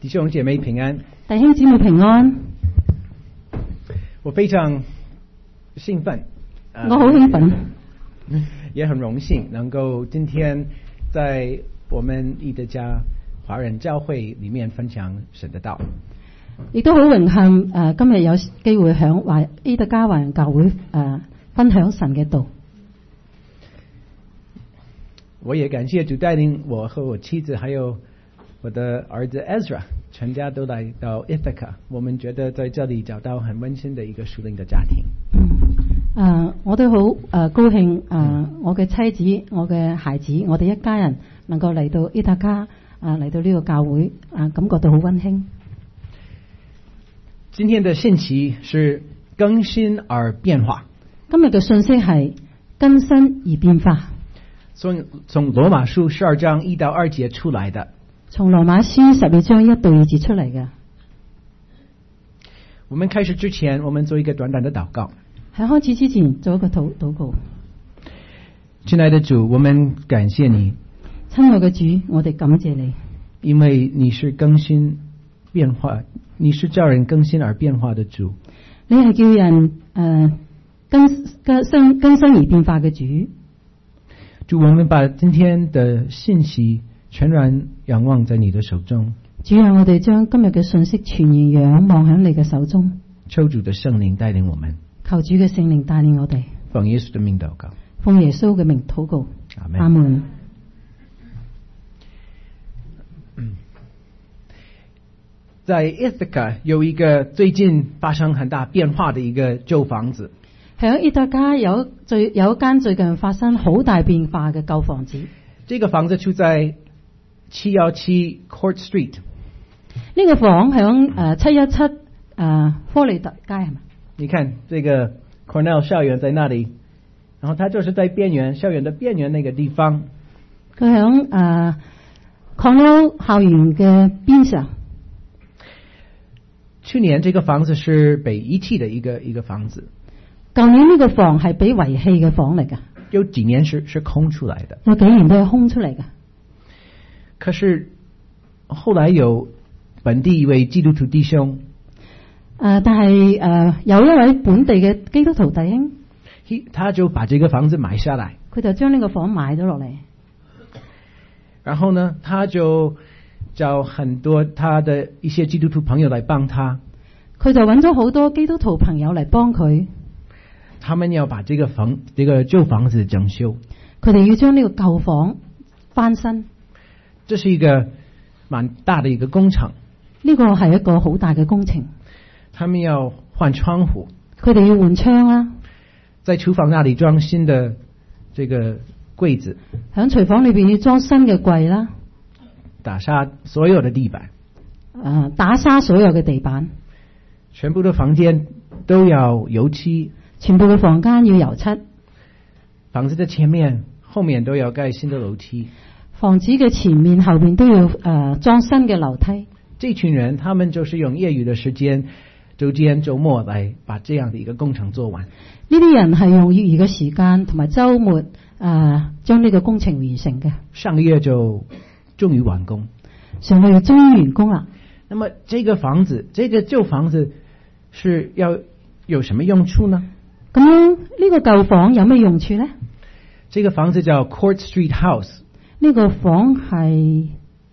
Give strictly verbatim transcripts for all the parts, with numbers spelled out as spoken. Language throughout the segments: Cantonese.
弟兄姐妹平安， 弟兄姊妹平安。 我非常兴奋， 我好興奮， 也很榮幸能夠今天在我們伊德家華人教會裡面分享神的道。 亦都好榮幸誒、呃，今日有機會響華伊德家華人教會誒、呃、分享神嘅道。 我也感謝主帶領我和我妻子還有我的兒子 Ezra 全家都來到 Ithaca， 我們覺得在這裡找到很溫馨的一個屬靈的家庭。 嗯，誒、呃，我都好誒、呃、高興誒、呃，我嘅妻子、我嘅孩子、我哋一家人能夠嚟到 Ithaca 誒嚟到呢個教會，啊、呃，感覺到好溫馨。 今天的信息是更新而變化。 今日嘅信息係更新而變化。 從從羅馬書十二章一到二節出來的。 從羅馬書十二章一到二節出嚟嘅。 我們開始之前，我們做一個短短的禱告。 喺開始之前，做一個禱禱告。 親愛的主，我們感謝你。 親愛嘅主，我哋感謝你， 因為你是更新變化，你是叫人更新而變化的主。 你係叫人誒、呃、更更新更新而變化嘅主。 主，我們把今天的信息全然仰望在你的手中。 主啊，我哋將今日嘅信息全然仰望喺你嘅手中。 求主的聖靈帶領我們。 求主嘅聖靈帶領我哋。 奉耶穌的名禱告。 奉耶穌嘅名禱告。 阿門。 阿門。 在 Ithaca 有一個最近發生很大變化的一個舊房子。 喺伊德家有最有一間最近發生好大變化嘅舊房子。 這個房子住在七一七 Court Street。 呢個房響誒七一七誒科利特街係咪？你看這個 Cornell 校園在那裡，然後它就是在邊緣校園的邊緣那個地方。 佢響誒 Cornell 校園嘅邊上。 去年這個房子是被遺棄的一個一個房子。 舊年呢個房係俾遺棄嘅房嚟㗎。 有幾年是是空出來的。 有幾年都係空出嚟㗎。 可是後來有本地一位基督徒弟兄， 誒，但係誒有一位本地嘅基督徒弟兄， 他就把這個房子買下來。 佢就將呢個房買咗落嚟。 然後呢，他就找很多他的一些基督徒朋友來幫他。 佢就揾咗好多基督徒朋友嚟幫佢。 他們要把這個房，這個舊房子整修。 佢哋要將呢個舊房翻新。 這是一個蠻大的一個工程。 呢個係一個好大嘅工程。 他們要換窗戶。 佢哋要換窗啦。 在廚房那裡裝新的這個櫃子。 喺廚房裏邊要裝新嘅櫃啦。 打沙所有的地板。 誒，打沙所有嘅地板。 全部的房間都要油漆。 全部嘅房間要油漆。 房子的前面、後面都要蓋新的樓梯。 房子嘅前面、後面都要誒裝新嘅樓梯。 這群人，他們就是用業餘的時間，週間、週末來把這樣的一個工程做完。 呢啲人係用業餘嘅時間同埋週末誒將呢個工程完成嘅。 上個月就終於完工。 上個月終於完工啦。 那麼這個房子，這個舊房子是要有什麼用處呢？ 咁樣呢個舊房有咩用處呢？ 這個房子叫 Court Street House。 呢個房係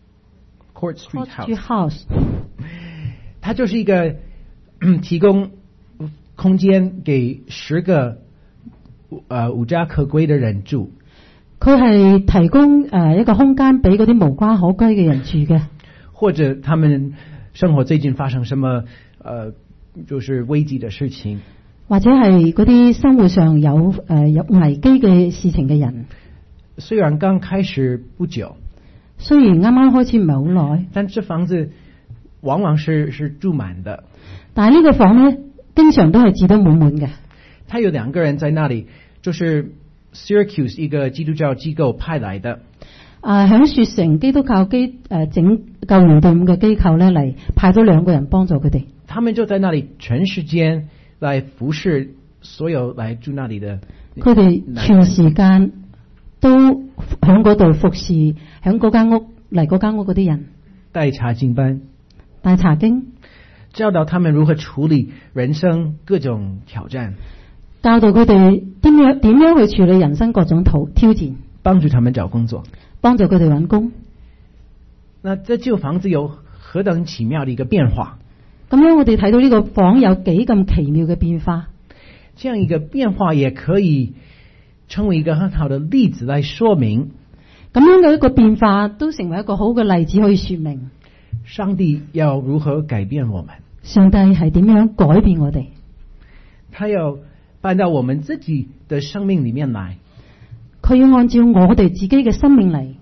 Court Street House, House 它就是一個提供空間給十個呃無家可歸的人住。 佢係提供誒一個空間俾嗰啲無家可歸嘅人住嘅。 或者他們生活最近發生什麼呃就是危機的事情。 或者係嗰啲生活上有誒、呃、有危機嘅事情嘅人， 雖然剛開始不久， 雖然啱啱開始唔係好耐， 但這房子往往是是住滿的。 但係呢個房咧，經常都係住得滿滿嘅。 他有兩個人在那裡，就是 Syracuse 一個基督教機構派來的。 啊，響雪城基督教機誒、呃、整救援隊伍嘅機構咧嚟派咗兩個人幫助佢哋。 他們就在那裡全時間來服侍所有來住那裡的。 佢哋全時間都響嗰度服侍，響嗰間屋嚟嗰間屋嗰啲人。 帶查經班， 但係查經教導他們如何處理人生各種挑戰， 教導佢哋點樣點樣去處理人生各種挑挑戰， 幫助他們找工作， 幫助佢哋揾工。 那這舊房子有何等奇妙的一個變化？ 咁樣我哋睇到呢個房有幾咁奇妙嘅變化。 這樣一個變化也可以成為一個很好的例子來說明， 咁樣嘅一個變化都成為一個好嘅例子，可以說明上帝要如何改變我們。 上帝係點樣改變我哋？ 他要搬到我們自己的生命裏面來， 佢要按照我哋自己嘅生命嚟，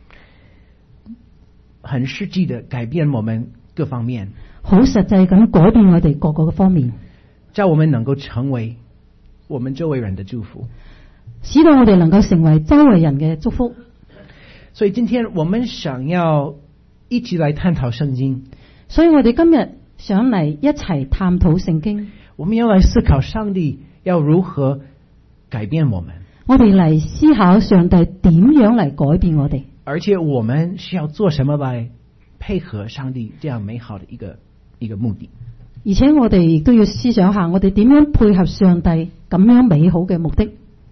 很實際的改變我們各方面， 好實際咁改變我哋各個嘅方面， 叫我們能夠成為我們周圍人的祝福， 使到我哋能夠成為周圍人嘅祝福。 所以今天我們想要一起來探討聖經， 所以我哋今日想嚟一齊探討聖經， 我們要來思考上帝要如何改變我們， 我哋嚟思考上帝點樣嚟改變我哋， 而且我們需要做什麼來配合上帝這樣美好的一個一個目的。 而且我哋亦都要思想下，我哋點樣配合上帝咁樣美好嘅目的。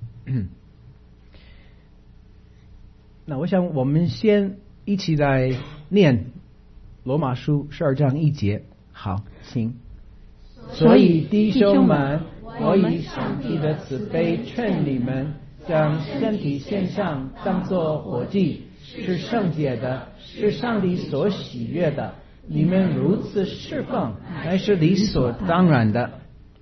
那我想我們先一起來念羅馬書十二章一節。好，請。所以弟兄們，我以上帝的慈悲勸你們，將身體獻上，當作活祭，是聖潔的，是上帝所喜悅的。你們如此侍奉，乃是理所當然的。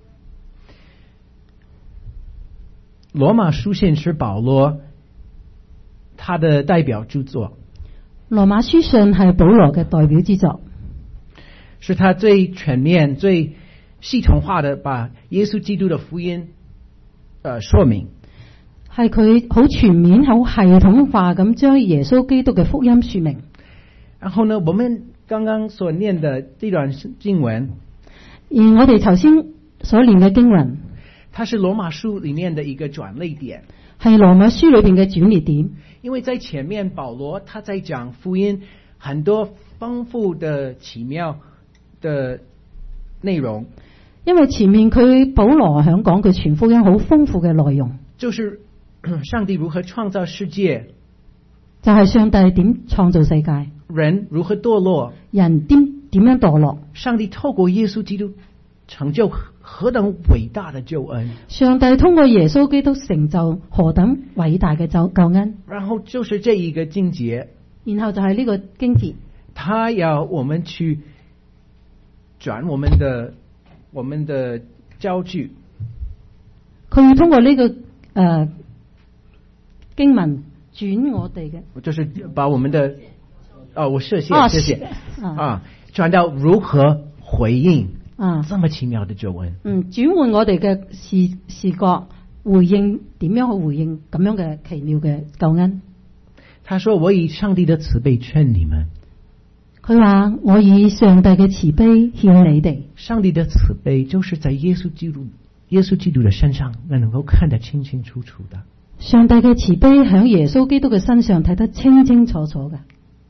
羅馬書信是保羅他的代表著作， 羅馬書信係保羅嘅代表之作， 是他最全面、最系統化的把耶穌基督的福音，呃，說明， 係佢好全面、好系統化咁將耶穌基督嘅福音說明。 然後呢，我們剛剛所念的這段經文， 而我哋頭先所念嘅經文， 它是羅馬書裏面的一個轉捩點， 係羅馬書裏邊嘅轉捩點。 因為在前面保羅他在講福音很多豐富的奇妙的內容， 因為前面佢保羅想講佢傳福音好豐富嘅內容， 就是上帝如何創造世界， 就係上帝點創造世界， 人如何墮落， 人點點樣墮落， 上帝透過耶穌基督成就何等偉大的救恩， 上帝通過耶穌基督成就何等偉大嘅救救恩。 然後就是這一個經節， 然後就係呢個經節， 他要我們去轉我們的我們的焦距， 佢要通過呢、這個誒、呃、經文轉我哋嘅， 就是把我們的哦，我謝謝、 哦、 謝謝啊， 啊，轉到如何回應啊， 這麼奇妙的救恩， 嗯，轉換我哋嘅視視覺，回應點樣去回應咁樣嘅奇妙嘅救恩。 他說：我以上帝的慈悲勸你們。 佢話：我以上帝嘅慈悲勸你哋。 上帝的慈悲就是在耶穌基督耶穌基督的身上能夠看得清清楚楚的。 上帝嘅慈悲喺耶穌基督嘅身上睇得清清楚楚嘅，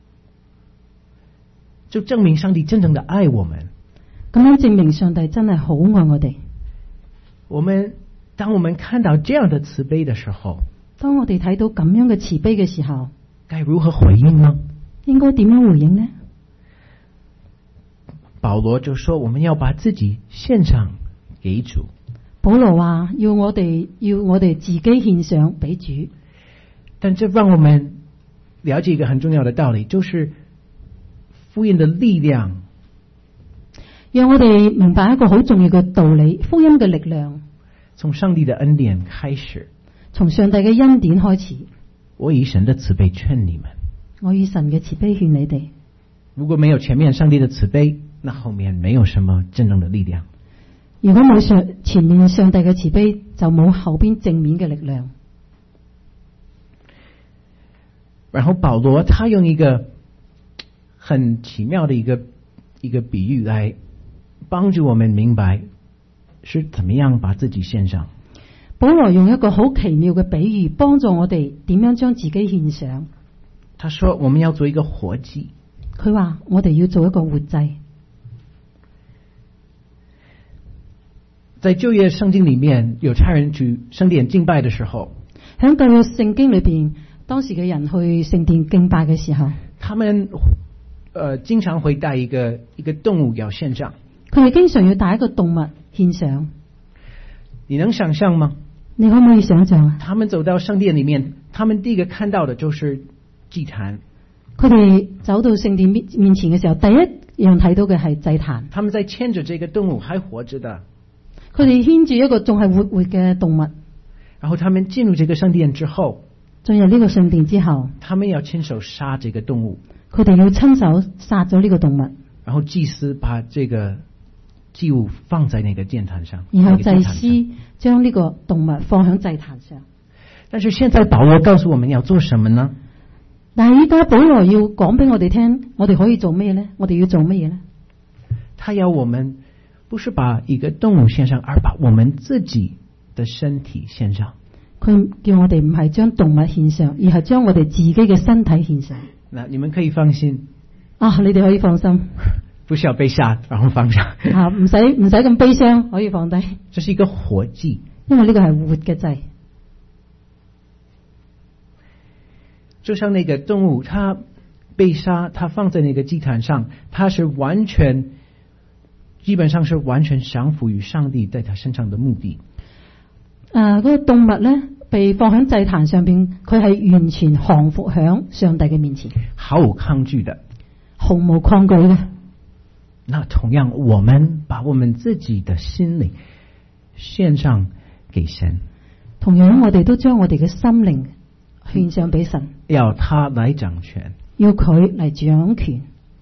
就證明上帝真正的愛我們。 咁樣證明上帝真係好愛我哋。 我們當我們看到這樣的慈悲的時候， 當我哋睇到咁樣嘅慈悲嘅時候， 該如何回應呢？ 應該點樣回應呢？ 保羅就說：我們要把自己獻上給主。 保羅話：要我哋要我哋自己獻上俾主。 但這讓我們了解一個很重要的道理，就是福音的力量。 讓我哋明白一個好重要嘅道理，福音嘅力量從上帝的恩典開始， 從上帝嘅恩典開始。 我以神的慈悲勸你們， 我以神嘅慈悲勸你哋。 如果沒有前面上帝的慈悲，那後面沒有什麼真正的力量。 如果冇上前面上帝嘅慈悲，就冇後邊正面嘅力量。 然後保羅他用一個很奇妙的一個一個比喻來幫助我們明白是怎麼樣把自己獻上。 保羅用一個好奇妙嘅比喻幫助我哋點樣將自己獻上。 他說我們要做一個活祭。 佢話我哋要做一個活祭。 在旧约圣经里面有差人去圣殿敬拜的时候， 喺舊約聖經裏邊，當時嘅人去聖殿敬拜嘅時候， 他們呃經常會帶一個一個動物要獻上。 佢哋經常要帶一個動物獻上。 你能想象嗎？ 你可唔可以想象啊？ 他們走到聖殿裡面，他們第一個看到的就是祭壇。 佢哋走到聖殿面面前嘅時候，第一樣睇到嘅係祭壇。 他們在牽着這個動物還活着的。 佢哋牽住一個仲係活活嘅動物。 然後他們進入這個聖殿之後， 進入呢個聖殿之後， 他們要親手殺這個動物。 佢哋要親手殺咗呢個動物。 然後祭司把這個祭物放在那個祭壇上。 然後祭司將呢個動物放喺祭壇上。 但是現在保羅告訴我們要做什麼呢？ 但係依家保羅要講俾我哋聽，我哋可以做咩呢？我哋要做乜嘢呢？ 他要我們不是把一個動物獻上，而把我們自己的身體獻上。 佢叫我哋唔係將動物獻上，而係將我哋自己嘅身體獻上。 那你們可以放心啊！你哋可以放心， 不需要被殺，然後放上啊！唔使唔使咁悲傷，可以放低。 這是一個活祭， 因為呢個係活嘅祭。 就像那個動物，它被殺，它放在那個祭壇上，它是完全，基本上是完全降服於上帝在它身上的目的。 誒、呃，嗰、那個動物咧被放喺祭壇上邊，佢係完全降服響上帝嘅面前， 毫無抗拒的， 毫無抗拒嘅。 那同樣，我們把我們自己的心靈獻上給神， 同樣我哋都將我哋嘅心靈獻上俾神， 要他來掌權， 要佢嚟掌權。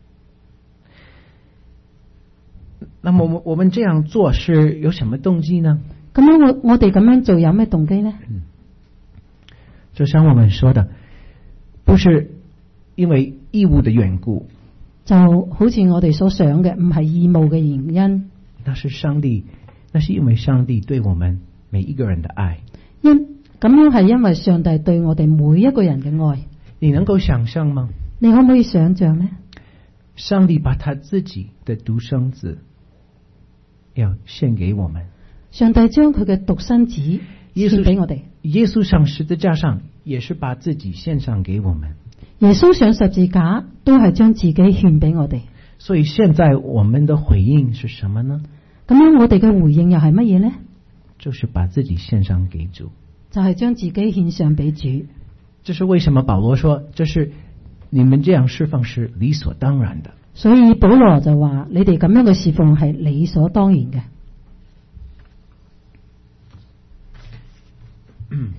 那麼我我們這樣做是有什麼動機呢？ 咁樣我我哋咁樣做有咩動機呢？ 嗯，就像我們說的，不是因為義務的緣故， 就好似我哋所想嘅，唔係義務嘅原因。 那是上帝，那是因為上帝對我們每一個人的愛。 因咁樣係因為上帝對我哋每一個人嘅愛。 你能夠想象嗎？ 你可唔可以想象呢？ 上帝把他自己的獨生子要獻給我們。 上帝將佢嘅獨生子獻俾我哋。 耶穌上十字架上也是把自己獻上給我們。 耶穌上十字架都係將自己獻俾我哋。 所以現在我們的回應是什麼呢？ 咁樣我哋嘅回應又係乜嘢呢？ 就是把自己獻上給主， 就係將自己獻上俾主。 這是為什麼保羅說，這是你們這樣侍奉是理所當然的。 所以保羅就話：你哋咁樣嘅侍奉係理所當然嘅。 嗯，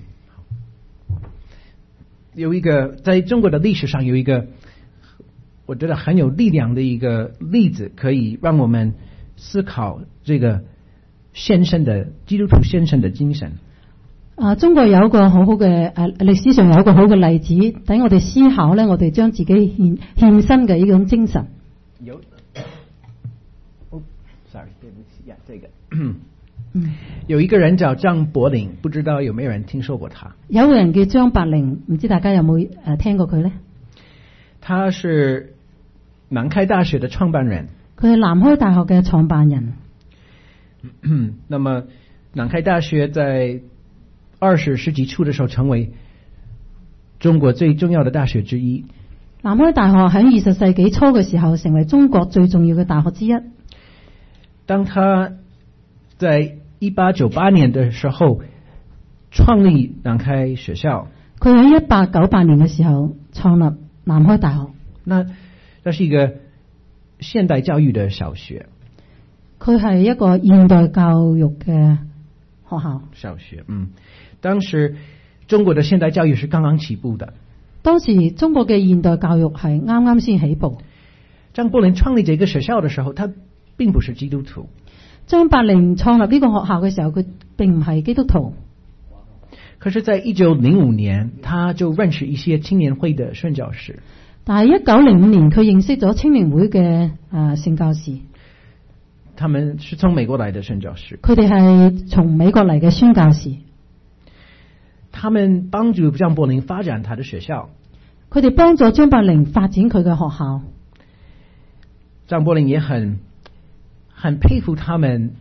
有一個在中國的歷史上有一個我覺得很有力量的一個例子，可以讓我們思考這個獻身的基督徒獻身的精神。 啊，中國有一個好好嘅誒歷史上有一個好嘅例子，等我哋思考咧，我哋將自己獻獻身嘅呢種精神。 有，哦 ，sorry， 對不起呀，這個。 嗯， 有一個人叫張伯苓，不知道有沒有人聽說過他？ 有個人叫張伯苓，唔知大家有冇誒聽過佢呢？ 他是南開大學的創辦人。 佢係南開大學嘅創辦人。 嗯，那麼南開大學在二十世紀初的時候，成為中國最重要的大學之一。 南開大學喺二十世紀初嘅時候，成為中國最重要嘅大學之一。 當他在一八九八年的時候創立南開學校， 佢喺一八九八年嘅時候創立南開大學。 那那是一個現代教育的小學， 佢係一個現代教育嘅學校。 小學，嗯，當時中國的現代教育是剛剛起步的。 當時中國嘅現代教育係啱啱先起步。 張伯苓創立這個學校的時候，他並不是基督徒。 張伯苓創立呢個學校嘅時候，佢並唔係基督徒。 可是在一九零五年，他就認識一些青年會的宣教士。 但係一九零五年，佢認識咗青年會嘅誒宣教士。 他們是從美國來的宣教士。 佢哋係從美國嚟嘅宣教士。 他們幫助張伯苓發展他的學校。 佢哋幫助張伯苓發展佢嘅學校。 張伯苓也很很佩服他們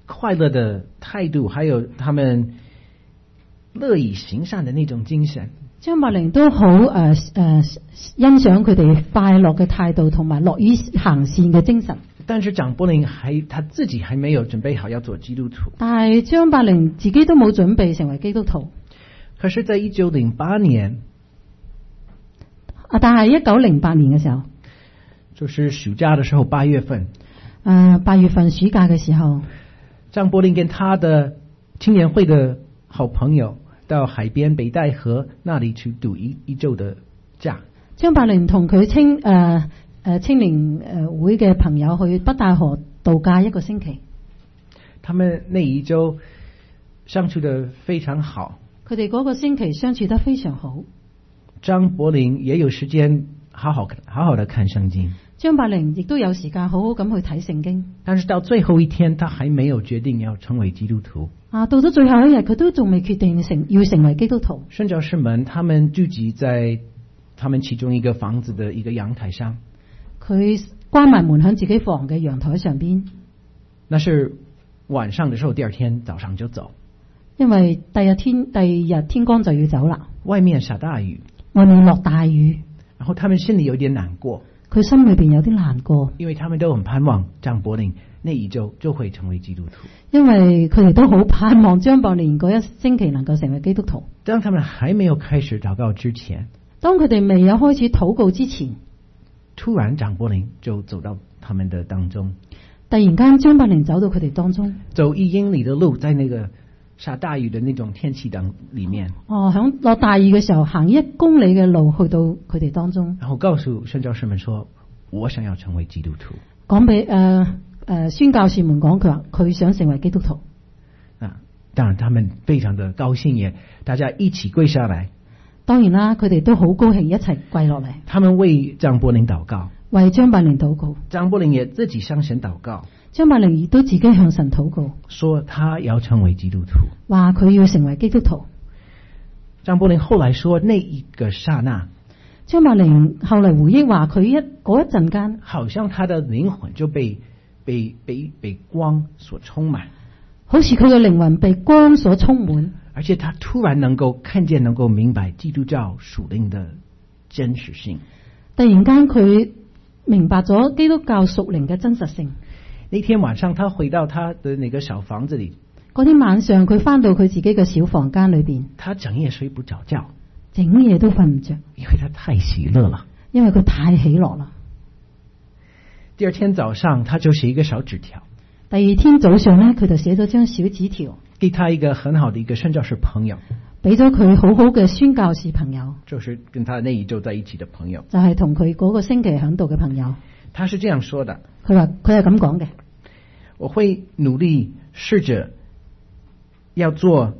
快乐的态度，还有他们乐意行善的那种精神。 張伯苓都好誒誒欣賞佢哋快樂嘅態度同埋樂於行善嘅精神。 但是張伯苓還他自己還沒有準備好要做基督徒。 但係張伯苓自己都冇準備成為基督徒。 可是在一九零八年， 啊，但係一九零八年嘅時候， 就是暑假的時候，八月份， 誒八月份暑假嘅時候， 張伯苓跟他的青年會的好朋友到海邊北戴河那裡去度一一週的假。 張伯苓同佢青誒誒青年誒會嘅朋友去北戴河度假一個星期。 他們那一週相處得非常好。 佢哋嗰個星期相處得非常好。 張伯苓也有時間好好好好的看聖經。 張伯苓亦都有時間好好咁去睇聖經。 但是到最後一天，他還沒有決定要成為基督徒。 啊，到咗最後一日，佢都仲未決定成要成為基督徒。 宣教士們他們聚集在他們其中一個房子的一個陽台上。佢關埋門喺自己房嘅陽台上邊。 那是晚上的時候，第二天早上就走。 因為第二天第二日天光就要走啦。 外面下大雨， 外面落大雨， 然後他們心裡有點難過。 佢心裏邊有啲難過， 因為他們都很盼望張伯苓那一周就會成為基督徒。 因為佢哋都好盼望張伯苓嗰一星期能夠成為基督徒。 當他們還沒有開始禱告之前， 當佢哋未有開始禱告之前， 突然張伯苓就走到他們的當中。 突然間張伯苓走到佢哋當中， 走一英里的路，在那個下大雨的那種天氣當裡面。 哦，響落大雨嘅時候，行一公里嘅路去到佢哋當中， 然後告訴宣教士們說：我想要成為基督徒。 講俾誒誒宣教士們講，佢話佢想成為基督徒。 啊，當然他們非常的高興，也大家一起跪下來。 當然啦，佢哋都好高興，一齊跪落嚟。 他們為張伯苓禱告， 為張伯苓禱告。 張伯苓也自己向神禱告。 張伯苓亦都自己向神禱告， 說他要成為基督徒， 話佢要成為基督徒。 張伯苓後來說，那一個剎那， 張伯苓後嚟回憶話，佢一嗰一陣間， 好像他的靈魂就被被被被光所充滿， 好似佢嘅靈魂被光所充滿， 而且他突然能夠看見，能夠明白基督教屬靈的真實性。 突然間佢明白咗基督教屬靈嘅真實性。 那天晚上，他回到他的那個小房子裏。 嗰天晚上，佢翻到佢自己嘅小房間裏邊， 他整夜睡不着覺， 整夜都瞓唔着， 因為他太喜樂了。 因為佢太喜樂啦。 第二天早上，他就寫一個小紙條。 第二天早上呢，佢就寫咗張小紙條， 給他一個很好的一個宣教士朋友， 俾咗佢好好嘅宣教士朋友， 就是跟他那一周在一起的朋友， 就係同佢嗰個星期響度嘅朋友。 他是這樣說的， 佢話佢係咁講嘅。 我會努力試着要做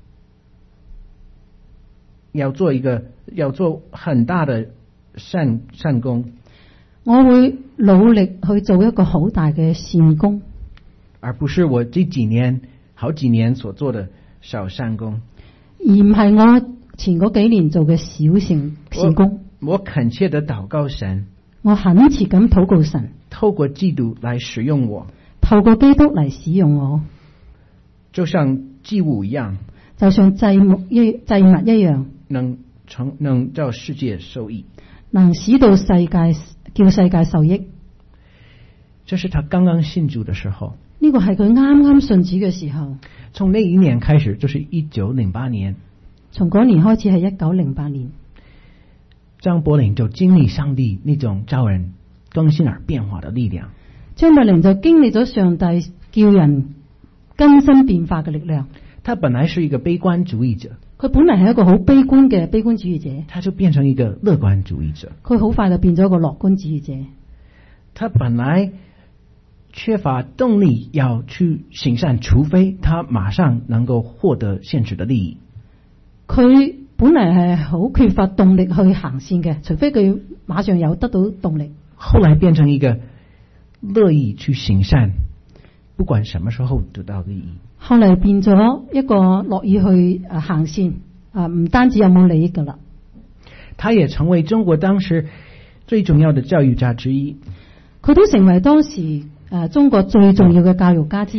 要做一個要做很大的善善功， 我會努力去做一個好大嘅善功， 而不是我這幾年好幾年所做的小善功， 而唔係我前嗰幾年做嘅小善善功。 我，我懇切的禱告神， 我懇切咁禱告神， 透過基督來使用我， 透過基督嚟使用我，就像祭物一樣， 就像祭物一祭物一樣， 能成能叫世界受益， 能使到世界叫世界受益。 這是他剛剛信主的時候， 呢個係佢啱啱信主嘅時候。 從那一年開始，就是一九零八年， 從嗰年開始係一九零八年， 張伯苓就經歷上帝那種叫人更新而變化的力量。 張伯苓就經歷咗上帝叫人更新變化嘅力量。 他本來是一個悲觀主義者， 佢本嚟係一個好悲觀嘅悲觀主義者， 他就變成一個樂觀主義者。 佢好快就變咗一個樂觀主義者。 他本來缺乏動力要去行善，除非他馬上能夠獲得現實的利益。 佢本嚟係好缺乏動力去行善嘅，除非佢馬上有得到動力。 後來變成一個樂意去行善，不管什麼時候得到利益。 後嚟變咗一個樂意去誒行善，啊唔單止有冇利益噶啦。 他也成為中國當時最重要的教育家之一。 佢都成為當時誒中國最重要嘅教育家之一。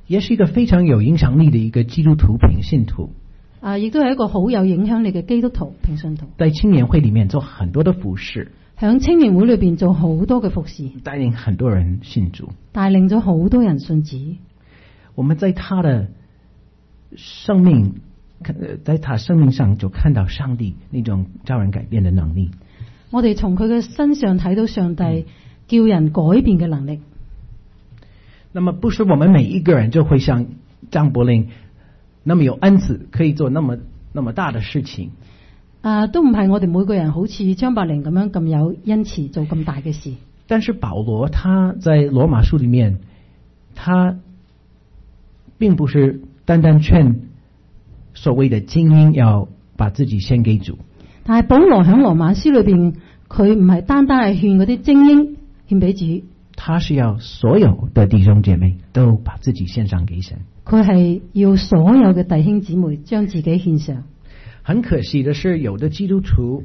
也是一個非常有影響力的一個基督徒平信徒。 啊，亦都係一個好有影響力嘅基督徒平信徒。 在青年會裡面做很多的服事， 響青年會裏邊做好多嘅服事， 帶領很多人信主， 帶領咗好多人信主。 我們在他的生命，在他生命上就看到上帝那種叫人改變的能力。 我哋從佢嘅身上睇到上帝叫人改變嘅能力。 那麼不是我們每一個人就會像張柏霖那麼有恩賜，可以做那麼那麼大的事情。 啊，都唔係我哋每個人好似張伯苓咁樣咁有恩慈做咁大嘅事。 但是保羅他在羅馬書裡面，他並不是單單勸所謂的精英要把自己獻給主。 但係保羅喺羅馬書裏邊，佢唔係單單係勸嗰啲精英獻俾主， 他是要所有的弟兄姐妹都把自己獻上給神。 佢係要所有嘅弟兄姊妹將自己獻上。 很可惜的是，有的基督徒，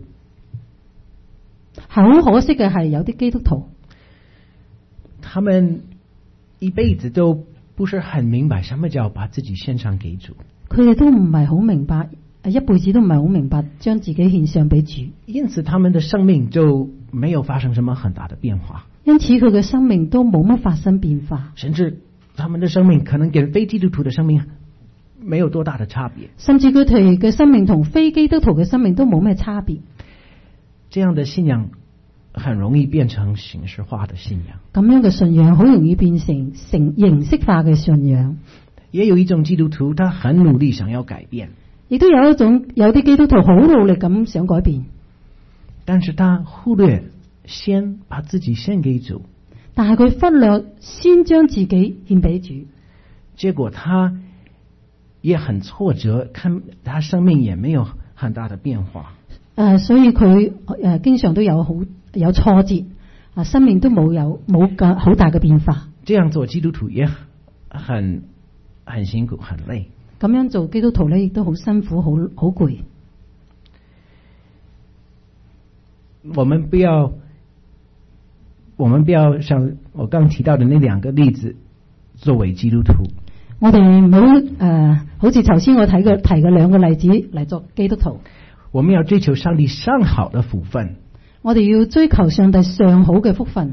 好可惜嘅係有啲基督徒， 他們一輩子都不是很明白什麼叫把自己獻上給主。 佢哋都唔係好明白，一輩子都唔係好明白將自己獻上俾主， 因此他們的生命就沒有發生什麼很大的變化。 因此佢嘅生命都冇乜發生變化， 甚至他們的生命可能跟非基督徒的生命沒有多大的差別， 甚至佢哋嘅生命同非基督徒嘅生命都冇咩差別。 這樣的信仰很容易變成形式化的信仰。 咁樣嘅信仰好容易變成成形式化嘅信仰。 也有一種基督徒，他很努力想要改變， 亦都有一種有啲基督徒好努力咁想改變， 但是他忽略先把自己獻給主， 但係佢忽略先將自己獻俾主， 結果他也很挫折，看他生命也沒有很大的變化。 誒、呃，所以佢誒、呃、經常都有好有挫折，啊，生命都冇有冇個好大嘅變化。 這樣做基督徒也很很辛苦，很累。 咁樣做基督徒咧，亦都好辛苦，好好攰。 我們不要，我們不要像我剛提到的那兩個例子作為基督徒。 我哋唔好誒，好似頭先我睇嘅提嘅兩個例子嚟作基督徒。 我們要追求上帝上好的福分。 我哋要追求上帝上好嘅福分，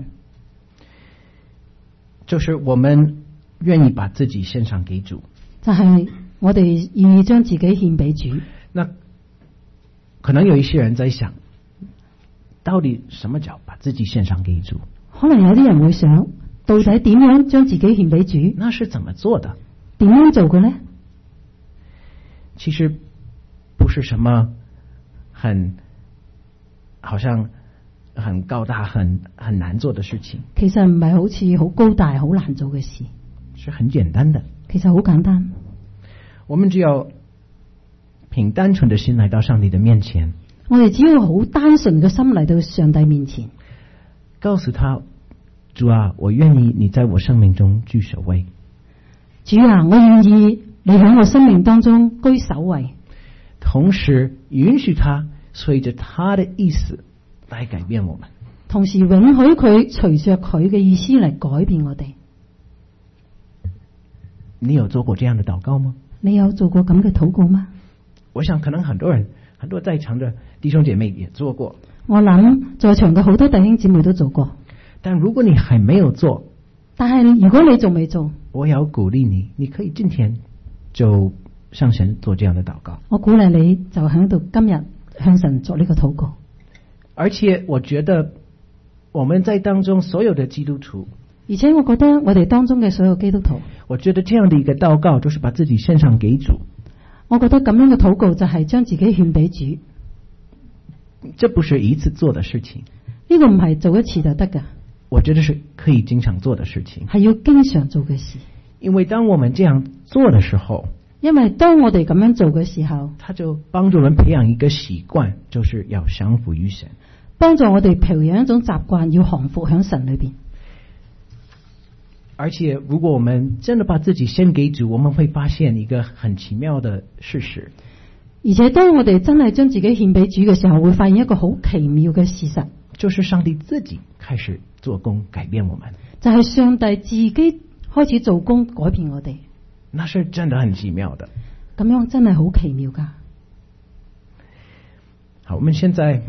就是我們願意把自己獻上給主。 就係我哋願意將自己獻俾主。 那可能有一些人在想，到底什麼叫把自己獻上給主？ 可能有啲人會想，到底點樣將自己獻俾主？ 那是怎麼做的？ 點樣做嘅呢？ 其實不是什麼很好像很高大很很難做的事情。 其實唔係好似好高大好難做嘅事， 是很簡單的。 其實好簡單。 我們只要憑單純的心來到上帝的面前， 我哋只要好單純嘅心嚟到上帝面前， 告訴他，主啊，我願意你在我生命中居首位。 主啊，我願意你喺我生命當中居首位。 同時允許他隨着他的意思來改變我們， 同時允許佢隨着佢嘅意思嚟改變我哋。 你有做過這樣的禱告嗎？ 你有做過咁嘅禱告嗎？ 我想可能很多人，很多在場的弟兄姐妹也做過。 我諗在場嘅好多弟兄姊妹都做過。 但如果你還沒有做， 但係如果你仲未做， 我要鼓勵你，你可以今天就向神做這樣的禱告。 我鼓勵你就喺度今日向神做呢個禱告。 而且我覺得我們在當中所有的基督徒， 而且我覺得我哋當中嘅所有基督徒， 我覺得這樣的一個禱告就是把自己獻上給主。 我覺得咁樣嘅禱告就係將自己獻俾主。 這不是一次做的事情， 呢個唔係做一次就得㗎。 我覺得是可以經常做的事情， 係要經常做嘅事。 因為當我們這樣做的時候， 因為當我哋咁樣做嘅時候， 他就幫助我們培養一個習慣，就是要降服於神， 幫助我哋培養一種習慣，要降服喺神裏邊。 而且如果我們真的把自己獻給主，我們會發現一個很奇妙的事實。 而且當我哋真係將自己獻俾主嘅時候，會發現一個好奇妙嘅事實， 就是上帝自己開始做工改變我們， 就係上帝自己開始做工改變我哋。 那是真的很奇妙的。 咁樣真係好奇妙㗎。 好，我們現在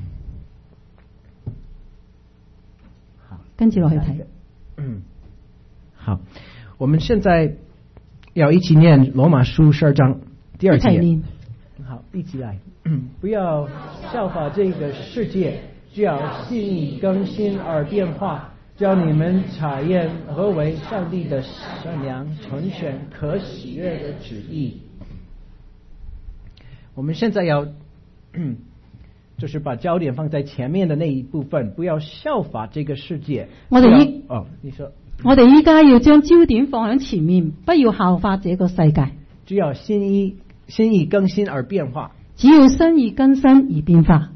好跟住落去睇。 嗯，好，我們現在要一起念羅馬書十二章第二節。 一起念。 好，一起來。嗯，不要效法這個世界，只要心意更新而變化，叫你們察驗何為上帝的善良、純全、可喜悅的旨意。我們現在要，就是把焦點放在前面的那一部分，不要效法這個世界。 我哋依哦，你說， 我哋依家要將焦點放喺前面，不要效法這個世界。 只要心意心意更新而變化。 只要心意更新而變化。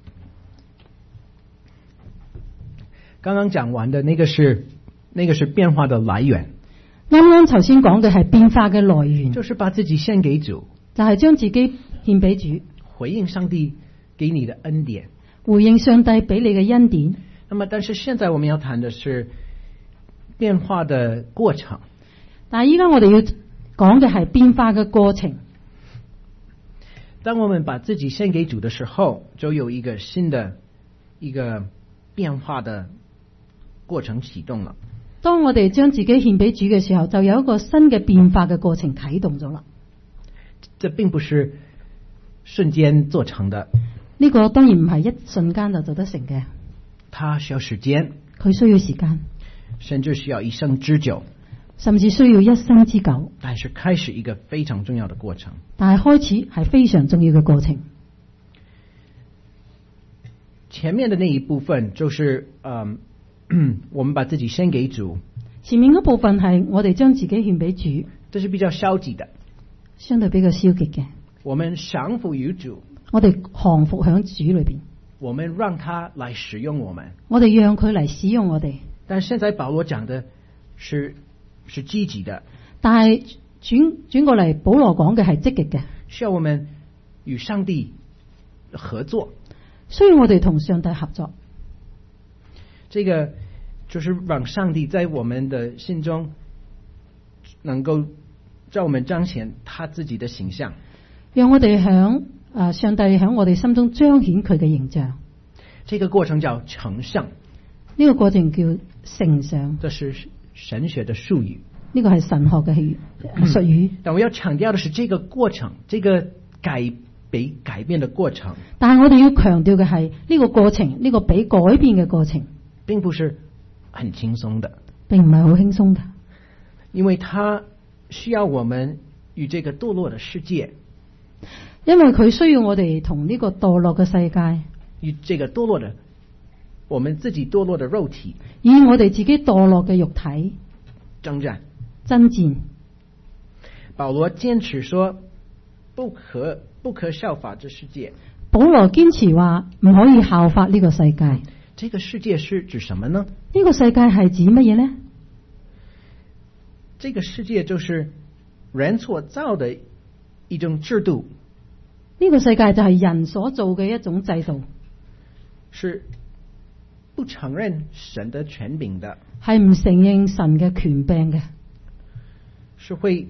剛剛講完的那個是，那個是變化的來源。 啱啱頭先講嘅係變化嘅來源， 就是把自己獻給主， 就係將自己獻俾主， 回應上帝給你的恩典， 回應上帝俾你嘅恩典。 那麼，但是現在我們要談的是變化的過程。 但係依家我哋要講嘅係變化嘅過程。 當我們把自己獻給主的時候，就有一個新的一個變化的過程啟動了。 當我哋將自己獻俾主嘅時候，就有一個新嘅變化嘅過程啟動咗啦。 這並不是瞬間做成的， 呢個當然唔係一瞬間就做得成嘅， 它需要時間， 佢需要時間， 甚至需要一生之久， 甚至需要一生之久。 但是開始一個非常重要的過程。 但係開始係非常重要嘅過程。 前面的那一部分就是，嗯，我們把自己獻給主。 前面嗰部分係我哋將自己獻俾主， 這是比較消極的， 相對比較消極嘅。 我們降服於主， 我哋降服喺主裏邊， 我們讓他來使用我們， 我哋讓佢嚟使用我哋。 但現在保羅講的是是積極的， 但係轉轉過嚟，保羅講嘅係積極嘅， 需要我們與上帝合作， 需要我哋同上帝合作。 這個就是讓上帝在我們的心中能夠在我們彰顯他自己的形象， 讓我哋響誒上帝響我哋心中彰顯佢嘅形象。 這個過程叫成聖， 呢個過程叫成上， 這是神學的術語， 呢個係神學嘅術術語。 但我要強調的是，這個過程，這個改被改變的過程， 但係我哋要強調嘅係呢個過程，呢個被改變嘅過程， 並不是很輕鬆的， 並唔係好輕鬆嘅， 因為它需要我們與這個墮落的世界， 因為佢需要我哋同呢個墮落嘅世界， 與這個墮落的我們自己墮落的肉體， 以我哋自己墮落嘅肉體征戰爭戰。 保羅堅持說不可不可效法這世界。 保羅堅持話唔可以效法呢個世界。 這個世界是指什麼呢？ 呢個世界係指乜嘢呢？ 這個世界就是人所造的一種制度。 呢個世界就係人所做嘅一種制度， 是不承認神的權柄的， 係唔承認神嘅權柄嘅， 是會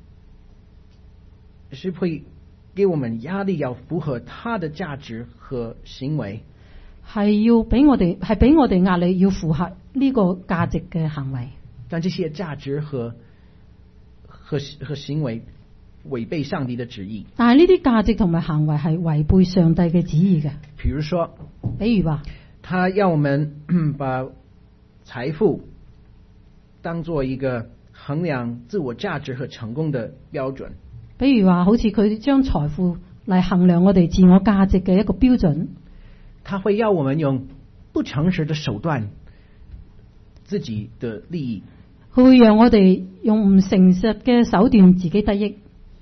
是會給我們壓力，要符合他的價值和行為， 係要俾我哋係俾我哋壓力，要符合呢個價值嘅行為。 但這些價值和和和行為違背上帝的旨意。 但係呢啲價值同埋行為係違背上帝嘅旨意嘅。 比如說， 比如話， 他要我們把財富當做一個衡量自我價值和成功的標準。 比如話，好似佢將財富嚟衡量我哋自我價值嘅一個標準。 他會要我們用不誠實的手段自己的利益。 佢會讓我哋用唔誠實嘅手段自己得益。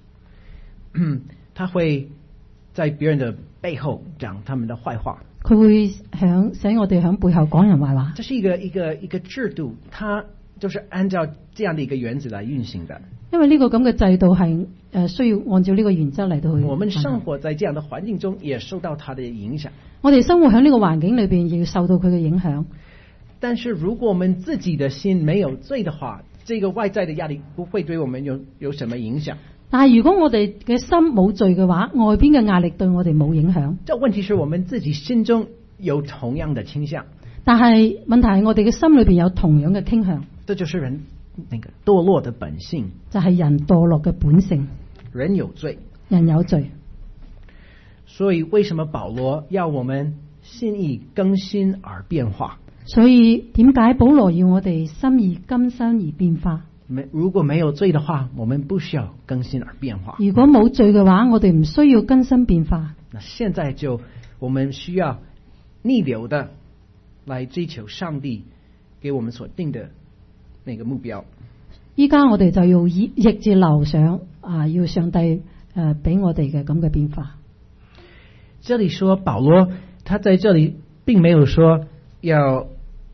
他會在別人的背後講他們的壞話。 佢會響使我哋響背後講人壞話。 這是一個一個一個制度，它就是按照這樣的一個原則來運行的。 因為呢個咁嘅制度係誒需要按照呢個原則嚟到去。 我們生活在這樣的環境中，也受到它的影響。 我哋生活喺呢個環境裏邊，亦要受到佢嘅影響。 但是如果我們自己的心沒有罪的話， 这个外在的压力不会对我们有有什么影响。 但係如果我哋嘅心冇罪嘅話，外邊嘅壓力對我哋冇影響。 這問題是我們自己心中有同樣的傾向。 但係問題係我哋嘅心裏邊有同樣嘅傾向。 這就是人那個墮落的本性。 就係人墮落嘅本性。 人有罪。 人有罪。 所以為什麼保羅要我們心意更新而變化？ 所以點解保羅要我哋心意更新而變化？ 如果沒有罪的話，我們不需要更新而變化。 如果冇罪嘅話，我哋唔需要更新變化。 那現在就我們需要逆流的來追求上帝給我們所定的那個目標。 依家我哋就要逆住流上啊，要上帝誒俾我哋嘅咁嘅變化。 這裡說保羅，他在這裡並沒有說要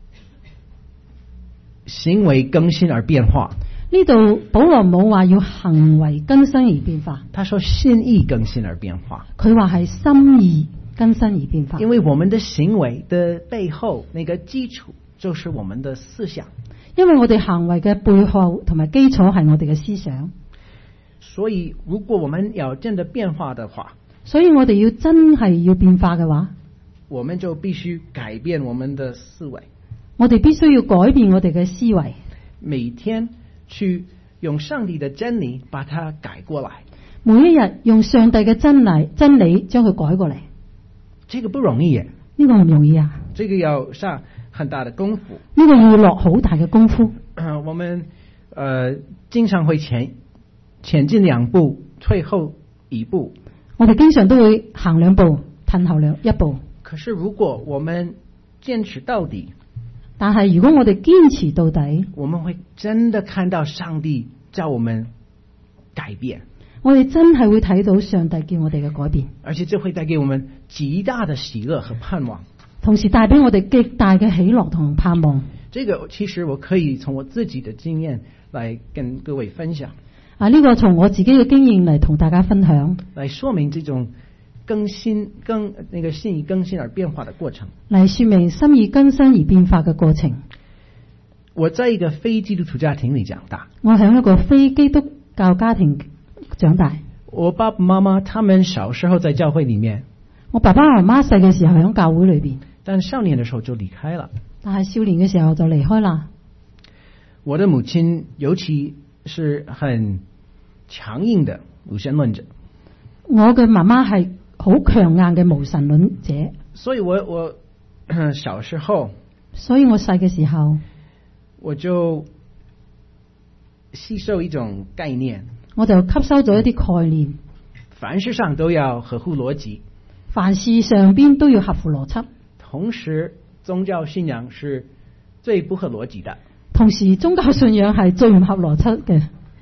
行為更新而變化。 呢度保羅冇話要行為更新而變化， 他說心意更新而變化。 佢話係心意更新而變化。 因為我們的行為的背後那個基礎就是我們的思想。 因為我哋行為嘅背後同埋基礎係我哋嘅思想。 所以如果我們要真的變化的話， 所以我哋要真係要變化嘅話， 我們就必須改變我們的思維。 我哋必須要改變我哋嘅思維， 每天去用上帝的真理把它改過來。 每一日用上帝嘅真理真理將佢改過嚟。 這個不容易耶， 呢個唔容易啊！ 這個要下很大的功夫。 呢個要落好大嘅功夫。 呃、我們呃經常會前前進兩步，退後一步。 我哋經常都會行兩步，退後兩一步。 可是如果我們堅持到底， 但係如果我哋堅持到底， 我們會真的看到上帝叫我們改變。 我哋真係會睇到上帝叫我哋嘅改變， 而且這會帶給我們極大的喜樂和盼望， 同時帶俾我哋極大嘅喜樂同盼望。 這個其實我可以從我自己的經驗來跟各位分享。 啊，呢個從我自己嘅經驗嚟同大家分享， 來說明這種更新更那個心意更新而變化的過程， 嚟說明心意更新而變化嘅過程。 我在一個非基督徒家庭裏長大， 我喺一個非基督教家庭長大。 我爸爸媽媽他們小時候在教會裏面， 我爸爸媽媽細嘅時候喺教會裏邊， 但少年的時候就離開了。 但係少年嘅時候就離開啦。 我的母親尤其是很強硬的無神論者， 我嘅媽媽係好強硬嘅無神論者， 所以我我小時候， 所以我細嘅時候我就吸收一種概念， 我就吸收咗一啲概念， 凡事上都要合乎邏輯， 凡事上邊都要合乎邏輯。 同時宗教信仰是最不合邏輯的， 同時宗教信仰係最唔合邏輯嘅。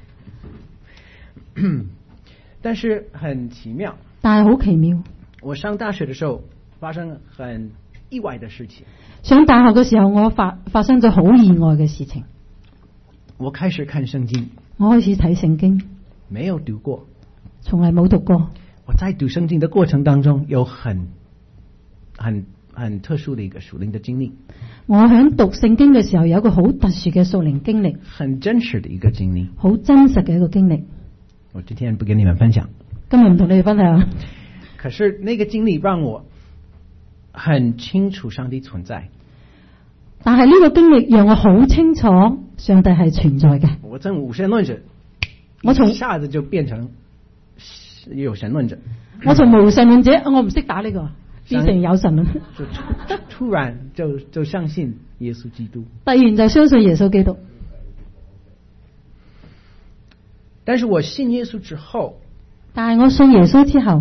但是很奇妙， 但係好奇妙。 我上大學的時候發生很意外的事情。 上大學嘅時候，我發發生咗好意外嘅事情。 我開始看聖經， 我開始睇聖經， 沒有讀過， 從來冇讀過。 我在讀聖經的過程當中，有很很很特殊的一個屬靈的經歷。 我喺讀聖經嘅時候，有一個好特殊嘅屬靈經歷， 很真實的一個經歷， 好真實嘅一個經歷。 我今天不跟你們分享， 今日唔同你哋分享。 可是那個經歷讓我很清楚上帝存在。 但係呢個經歷讓我好清楚上帝係存在嘅。 我從無神論者， 我從一下子就變成有神論者。 我從無神論者，我唔識打呢個，變成有神論。 就突然就就相信耶穌基督。 突然就相信耶穌基督。 但是我信耶穌之後， 但係我信耶穌之後，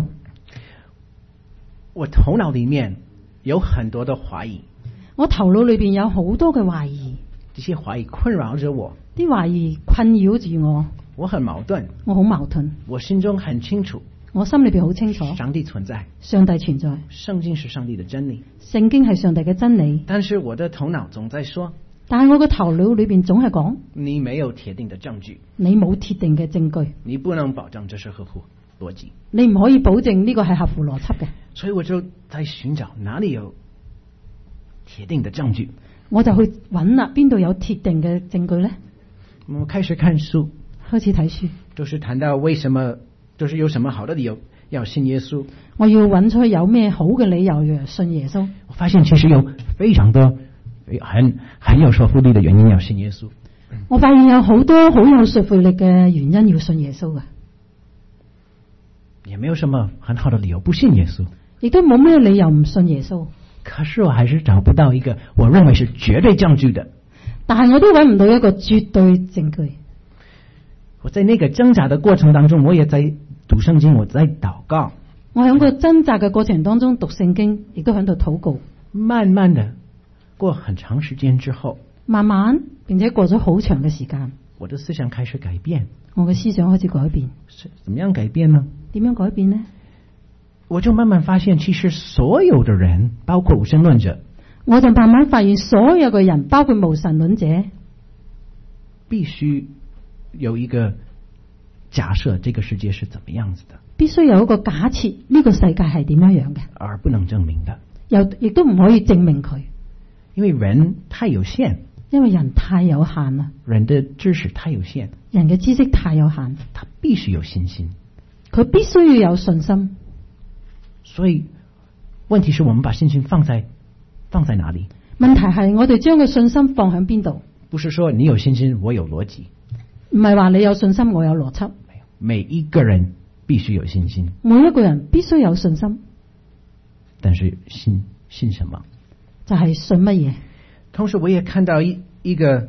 我頭腦裏面有很多的懷疑。 我頭腦裏邊有好多嘅懷疑， 這些懷疑困擾着我， 啲懷疑困擾住我， 我很矛盾， 我好矛盾。 我心中很清楚， 我心裏邊好清楚， 上帝存在， 上帝存在， 聖經是上帝的真理， 聖經係上帝嘅真理。 但是我的頭腦總在說， 但係我嘅頭腦裏邊總係講， 你沒有鐵定的證據， 你冇鐵定嘅證據， 你不能保證這是合乎邏輯， 你唔可以保證呢個係合乎邏輯嘅。 所以我就在尋找哪裡有鐵定的證據， 我就去揾啦，邊度有鐵定嘅證據呢？ 我们开始看书， 開始睇書， 就是談到為什麼，就是有什麼好的理由要信耶穌。 我要揾出有咩好嘅理由要信耶穌。 我發現其實有非常多很很有說服力的原因要信耶穌。 我發現有好多好有說服力嘅原因要信耶穌嘅， 也沒有什麼很好的理由不信耶穌， 亦都冇咩理由唔信耶穌。 可是我還是找不到一個我認為是絕對證據的。 但係我都揾唔到一個絕對證據。 我在那個掙扎的過程當中，我也在讀聖經，我在禱告。 我喺個掙扎嘅過程當中讀聖經，亦都喺度禱告。慢慢的過很長時間之後， 慢慢並且過咗好長嘅時間， 我的思想開始改變。 我嘅思想開始改變。 是怎麼樣改變呢？ 點樣改變呢？ 我就慢慢發現，其實所有的人，包括無神論者， 我就慢慢發現所有嘅人，包括無神論者， 必須有一個假設，這個世界是怎麼樣子的， 必須有一個假設，呢個世界係點樣樣嘅， 而不能證明的， 又亦都唔可以證明佢， 因為人太有限， 因為人太有限啦， 人的知識太有限， 人嘅知識太有限， 他必須有信心， 佢必須要有信心。 所以問題是我們把信心放在放在哪裡？ 問題係我哋將個信心放喺邊度？ 不是說你有信心，我有邏輯， 唔係話你有信心，我有邏輯。 每一個人必須有信心， 每一個人必須有信心。 但是信信什麼？ 就係信乜嘢？ 同時我也看到一一個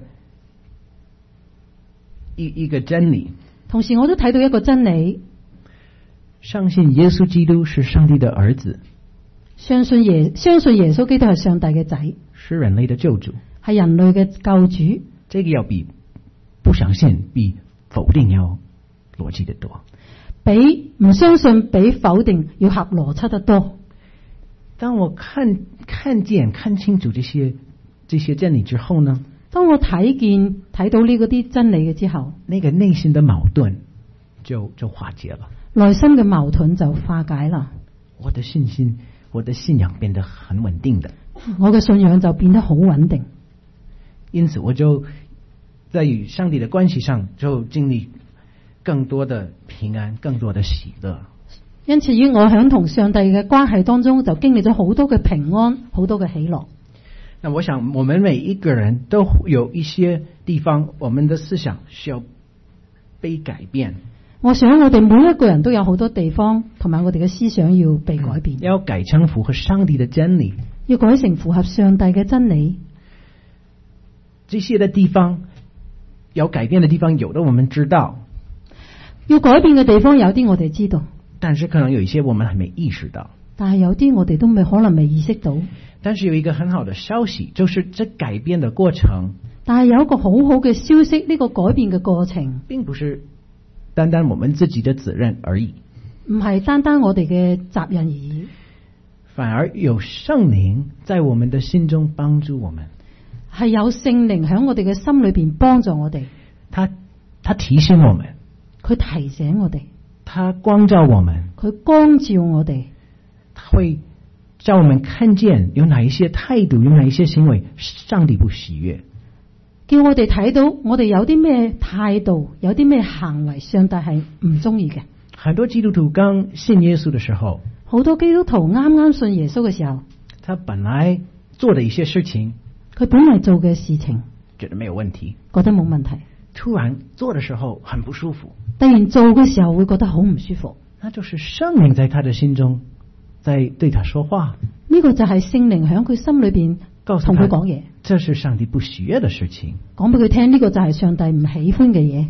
一一個真理。 同時我都睇到一個真理。 相信耶穌基督是上帝的兒子， 相信耶相信耶穌基督係上帝嘅仔， 是人類的救主， 係人類嘅救主。 這個要比不相信比否定要邏輯得多， 比唔相信比否定要合邏輯得多。 當我看看見看清楚這些這些真理之後呢， 當我睇見睇到呢嗰啲真理嘅之後， 那個內心的矛盾就就化解了。 內心嘅矛盾就化解啦。 我的信心，我的信仰變得很穩定的。 我嘅信仰就變得好穩定。 因此，我就在與上帝的關係上就經歷更多的平安，更多的喜樂。 因此，於我響同上帝嘅關係當中，就經歷咗好多嘅平安，好多嘅喜樂。 那我想，我們每一個人都有一些地方，我們的思想需要被改變。我想我哋每一個人都有好多地方，同埋我哋嘅思想要被改變，要改成符合上帝的真理，要改成符合上帝嘅真理。這些的地方，要改變的地方，有的我們知道，要改變嘅地方有啲我哋知道，但是可能有一些我們還沒意識到，但係有啲我哋都未可能未意識到。但是有一個很好的消息，就是這改變的過程，但係有一個好好嘅消息，呢個改變嘅過程，並不是單單我們自己的責任而已，唔係單單我哋嘅責任而已，反而有聖靈在我們的心中幫助我們，係有聖靈喺我哋嘅心裏邊幫助我哋，他他提醒我們，佢提醒我哋，他光照我們，佢光照我哋，他會叫我們看見有哪一些態度，有哪一些行為上帝不喜悅，叫我哋睇到我哋有啲咩態度，有啲咩行為上帝係唔中意嘅。很多基督徒剛信耶穌的時候，好多基督徒啱啱信耶穌嘅時候，他本來做的一些事情，佢本來做嘅事情覺得沒有問題，覺得冇問題，突然做的時候很不舒服，突然做嘅時候會覺得好唔舒服，那就是聖靈在他的心中在對他說話，呢個就係聖靈喺佢心裏邊同佢講嘢，這是上帝不喜悅的事情，講俾佢聽呢個就係上帝唔喜歡嘅嘢。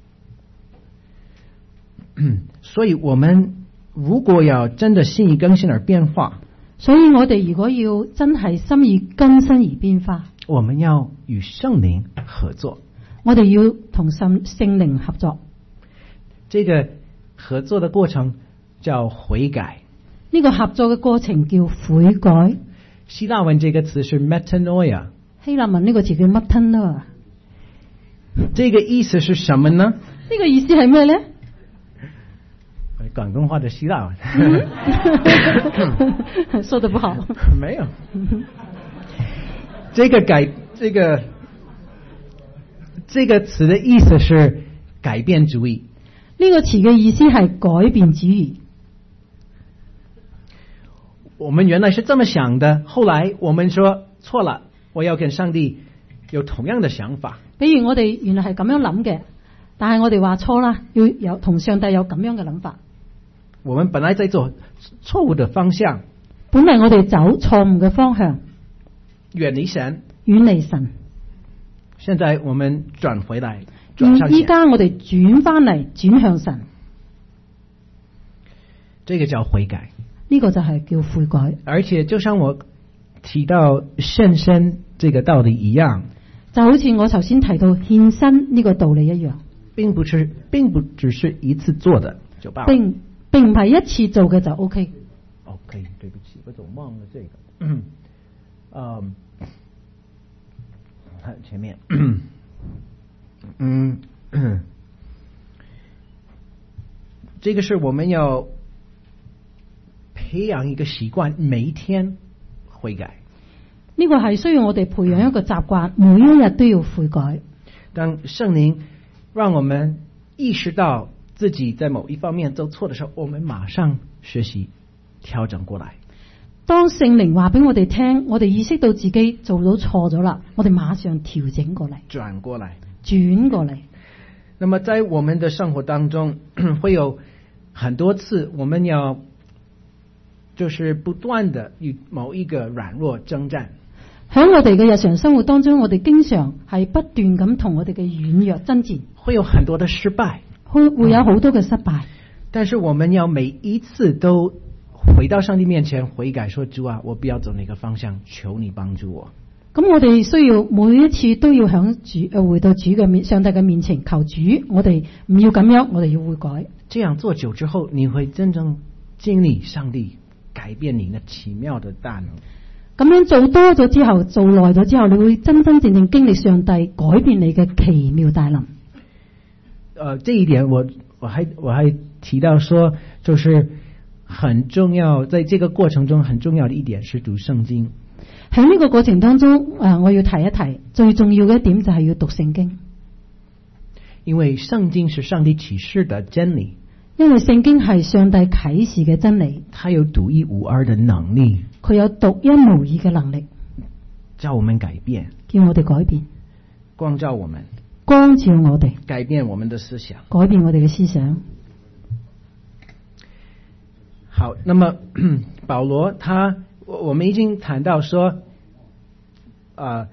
所以我們如果要真的心意更新而變化，所以我哋如果要真係心意更新而變化，我們要與聖靈合作，我哋要同聖聖靈合作。這個合作的過程叫悔改，呢個合作嘅過程叫悔改。希臘文這個詞是 metanoia， 希臘文呢個詞叫 metanoia， 這個意思是什麼呢？呢個意思係咩呢？廣東話的希臘文說得不好沒有這個改這個这个词的意思是改变主意。 呢個詞嘅意思係改變主意。 我們原來是這麼想的，後來我們說錯了，我要跟上帝有同樣的想法。 比如我哋原來係咁樣諗嘅，但係我哋話錯啦，要有同上帝有咁樣嘅諗法。 我們本來在走錯誤的方向， 本嚟我哋走錯誤嘅方向， 遠離神， 遠離神。 現在我們轉回來，轉向神。 依家我哋轉翻嚟，轉向神。 這個叫悔改。 呢個就係叫悔改。 而且就像我提到獻身這個道理一樣， 就好似我頭先提到獻身呢個道理一樣， 並不是並不只是一次做的就罷了。 並並唔係一次做嘅就 OK。 OK， 對不起，我總忘了這個。嗯，嗯，看前面，嗯，嗯，這個是我們要培養一個習慣，每一天悔改。 呢個係需要我哋培養一個習慣，每一日都要悔改。 當聖靈讓我們意識到自己在某一方面做錯的時候，我們馬上學習調整過來。 當聖靈話俾我哋聽，我哋意識到自己做到錯咗啦，我哋馬上調整過嚟， 轉過來， 轉過嚟。 那麼在我們的生活當中，會有很多次，我們要就是不斷的與某一個軟弱征戰。 喺我哋嘅日常生活當中，我哋經常係不斷咁同我哋嘅軟弱爭戰， 會有很多的失敗， 會會有好多嘅失敗。 但是我們要每一次都回到上帝面前悔改，說主啊，我不要走那個方向，求你幫助我。 咁我哋需要每一次都要響主誒回到主嘅面，上帝嘅面前求主，我哋唔要咁樣，我哋要悔改。 這樣做久之後，你會真正經歷上帝改變你那奇妙的大能。 咁樣做多咗之後，做耐咗之後，你會真真正正經歷上帝改變你嘅奇妙大能。 呃，這一點我我還我還提到說，就是很重要，在這個過程中很重要的一點是讀聖經。 喺呢個過程當中，誒，我要提一提最重要嘅一點就係要讀聖經， 因為聖經是上帝啟示的真理。 因為聖經係上帝啟示嘅真理， 它有獨一無二的能力， 佢有獨一無二嘅能力， 叫我們改變， 叫我哋改變， 光照我們， 光照我哋， 改變我們的思想， 改變我哋嘅思想。 好，那麼保羅他，我們已經談到說，呃，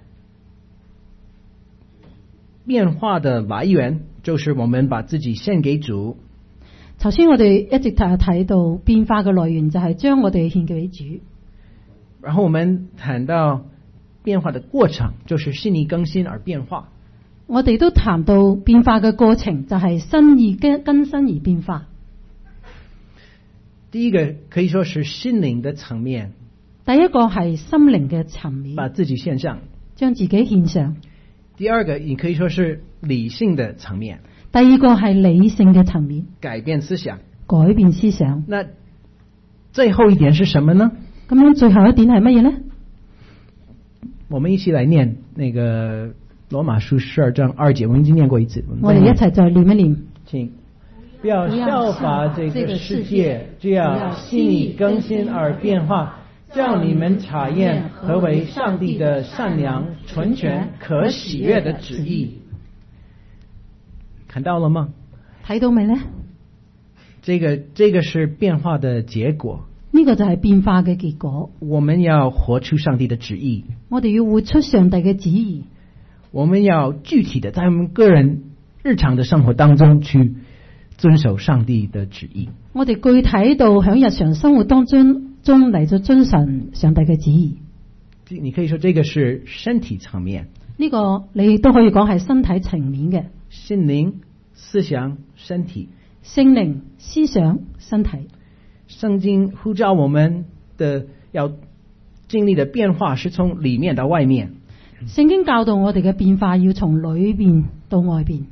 變化的來源就是我們把自己獻給主。 頭先我哋一直睇睇到變化嘅來源就係將我哋獻給主， 然後我們談到變化的過程，就是心意更新而變化。 我哋都談到變化嘅過程就係心意更更新而變化。 第一個可以說是心靈的層面， 第一個係心靈嘅層面， 把自己獻上， 將自己獻上。 第二個你可以說是理性的層面， 第二個係理性嘅層面， 改變思想， 改變思想。 那最後一點是什麼呢？ 咁樣最後一點係乜嘢呢？ 我們一起來念那個羅馬書十二章二節，我們已經念過一次。 我哋一齊再念一念。 請不要效法這個世界，只要心意更新而變化，叫你們查驗何為上帝的善良、純全、可喜悅的旨意。看到了嗎？ 睇到未呢？ 這個這個是變化的結果。 呢個就係變化嘅結果。 我們要活出上帝的旨意。 我哋要活出上帝嘅旨意。 我們要具體的在我們個人日常的生活當中去遵守上帝的旨意。 我哋具體到喺日常生活當中中嚟咗遵循上帝嘅旨意。 你可以說這個是身體層面。 呢個你都可以講係身體層面嘅。 心靈、思想、身體。 心靈、思想、身體。 聖經呼召我們的要經歷的變化是從裡面到外面。 聖經教導我哋嘅變化要從裏邊到外邊。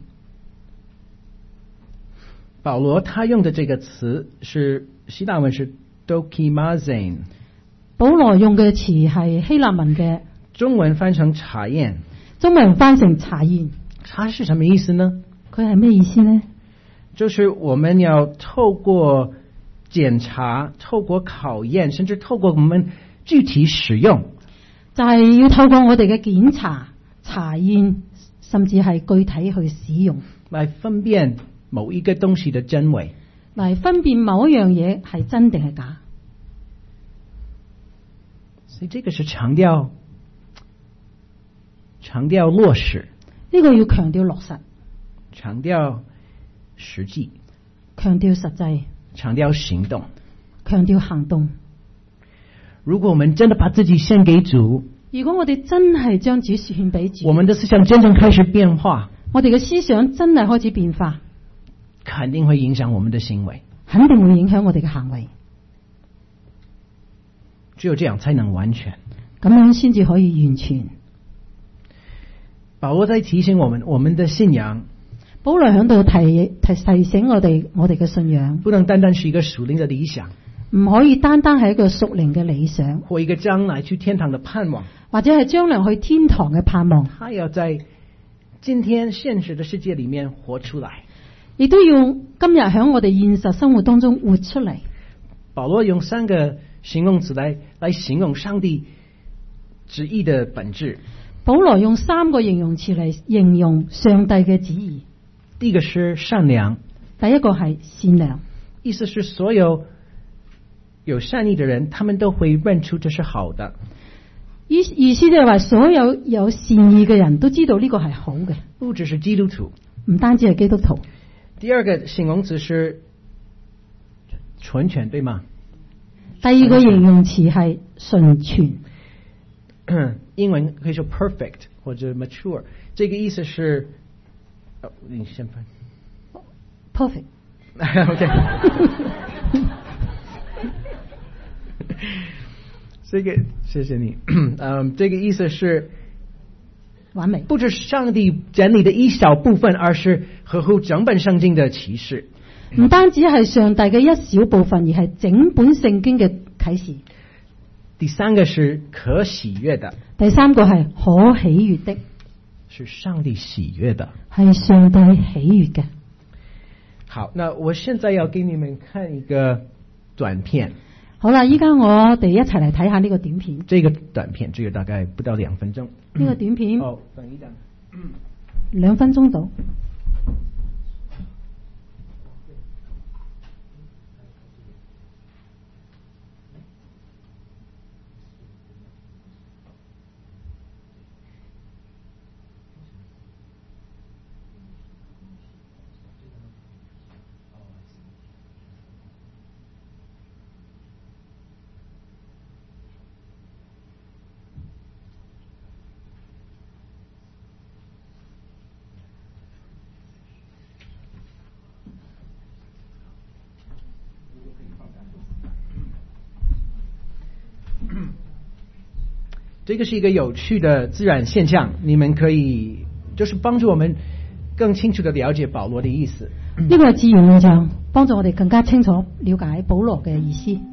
保羅他用的這個詞是希臘文是 dokimazein， 保羅用嘅詞係希臘文嘅， 中文翻成查驗， 中文翻成查驗。 它是什么意思呢？ 佢係咩意思呢？ 就是我們要透過檢查，透過考驗，甚至透過我們具體使用， 就係要透過我哋嘅檢查、查驗，甚至係具體去使用， 來分辨某一個東西的真偽， 嚟分辨某一樣嘢係真定係假。 所以這個是強調強調落實， 呢個要強調落實， 強調實際， 強調實際， 強調行動， 強調行動。 如果我們真的把自己獻給主， 如果我哋真係將主獻俾主， 我們的思想真正開始變化， 我哋嘅思想真係開始變化， 肯定會影響我們的行為， 肯定會影響我哋嘅行為。 只有這樣才能完全， 咁樣先至可以完全。 保羅在提醒我們，我們的信仰， 保羅喺度提提提醒我哋，我哋嘅信仰不能單單是一個屬靈的理想， 唔可以單單係一個屬靈嘅理想， 或一個將來去天堂的盼望， 或者係將來去天堂嘅盼望。 他要在今天現實的世界裏面活出來， 亦都要今日喺我哋現實生活當中活出嚟。 保羅用三個形容詞來來形容上帝旨意的本質。 保羅用三個形容詞嚟形容上帝嘅旨意。 第一個是善良， 第一個係善良， 意思是所有有善意的人，他們都會認出這是好的。 意意思就係話，所有有善意嘅人都知道呢個係好嘅， 不只是基督徒， 唔單止係基督徒。 第二個形容詞是純全，對嗎？ 第二個形容詞係純全， 英文可以說 perfect 或者 mature， 這個意思是，哦，你先翻 perfect。 OK，這個謝謝你。嗯，這個意思是完美， 不只是上帝整理的一小部分，而是合乎整本聖經的啟示。 唔單止係上帝嘅一小部分，而係整本聖經嘅啟示。 第三個是可喜悅的， 第三個係可喜悅的， 是上帝喜悅的， 係上帝喜悅嘅。 好，那我現在要給你們看一個短片。 好啦，依家我哋一齊嚟睇下呢個短片。 這個短片，這個大概不到兩分鐘。 呢個短片哦，等一等， 兩分鐘到。 這個是一個有趣的自然現象，你們可以就是幫助我們更清楚地了解保羅的意思。 呢個係自然現象，幫助我哋更加清楚了解保羅嘅意思。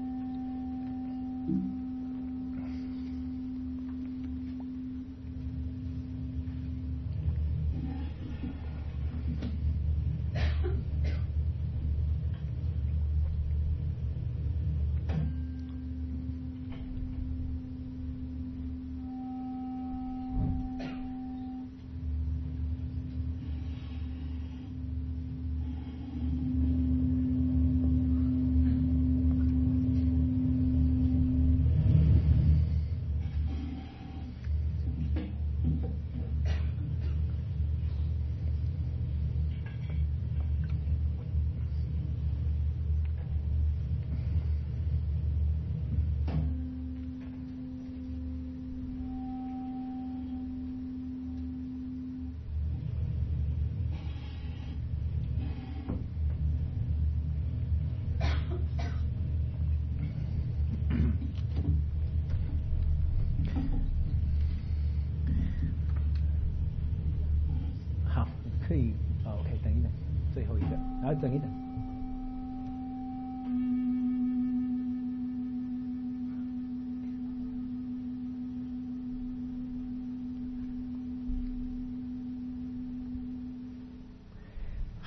可以，哦 ，OK， 等一等，最後一個，然後等一等。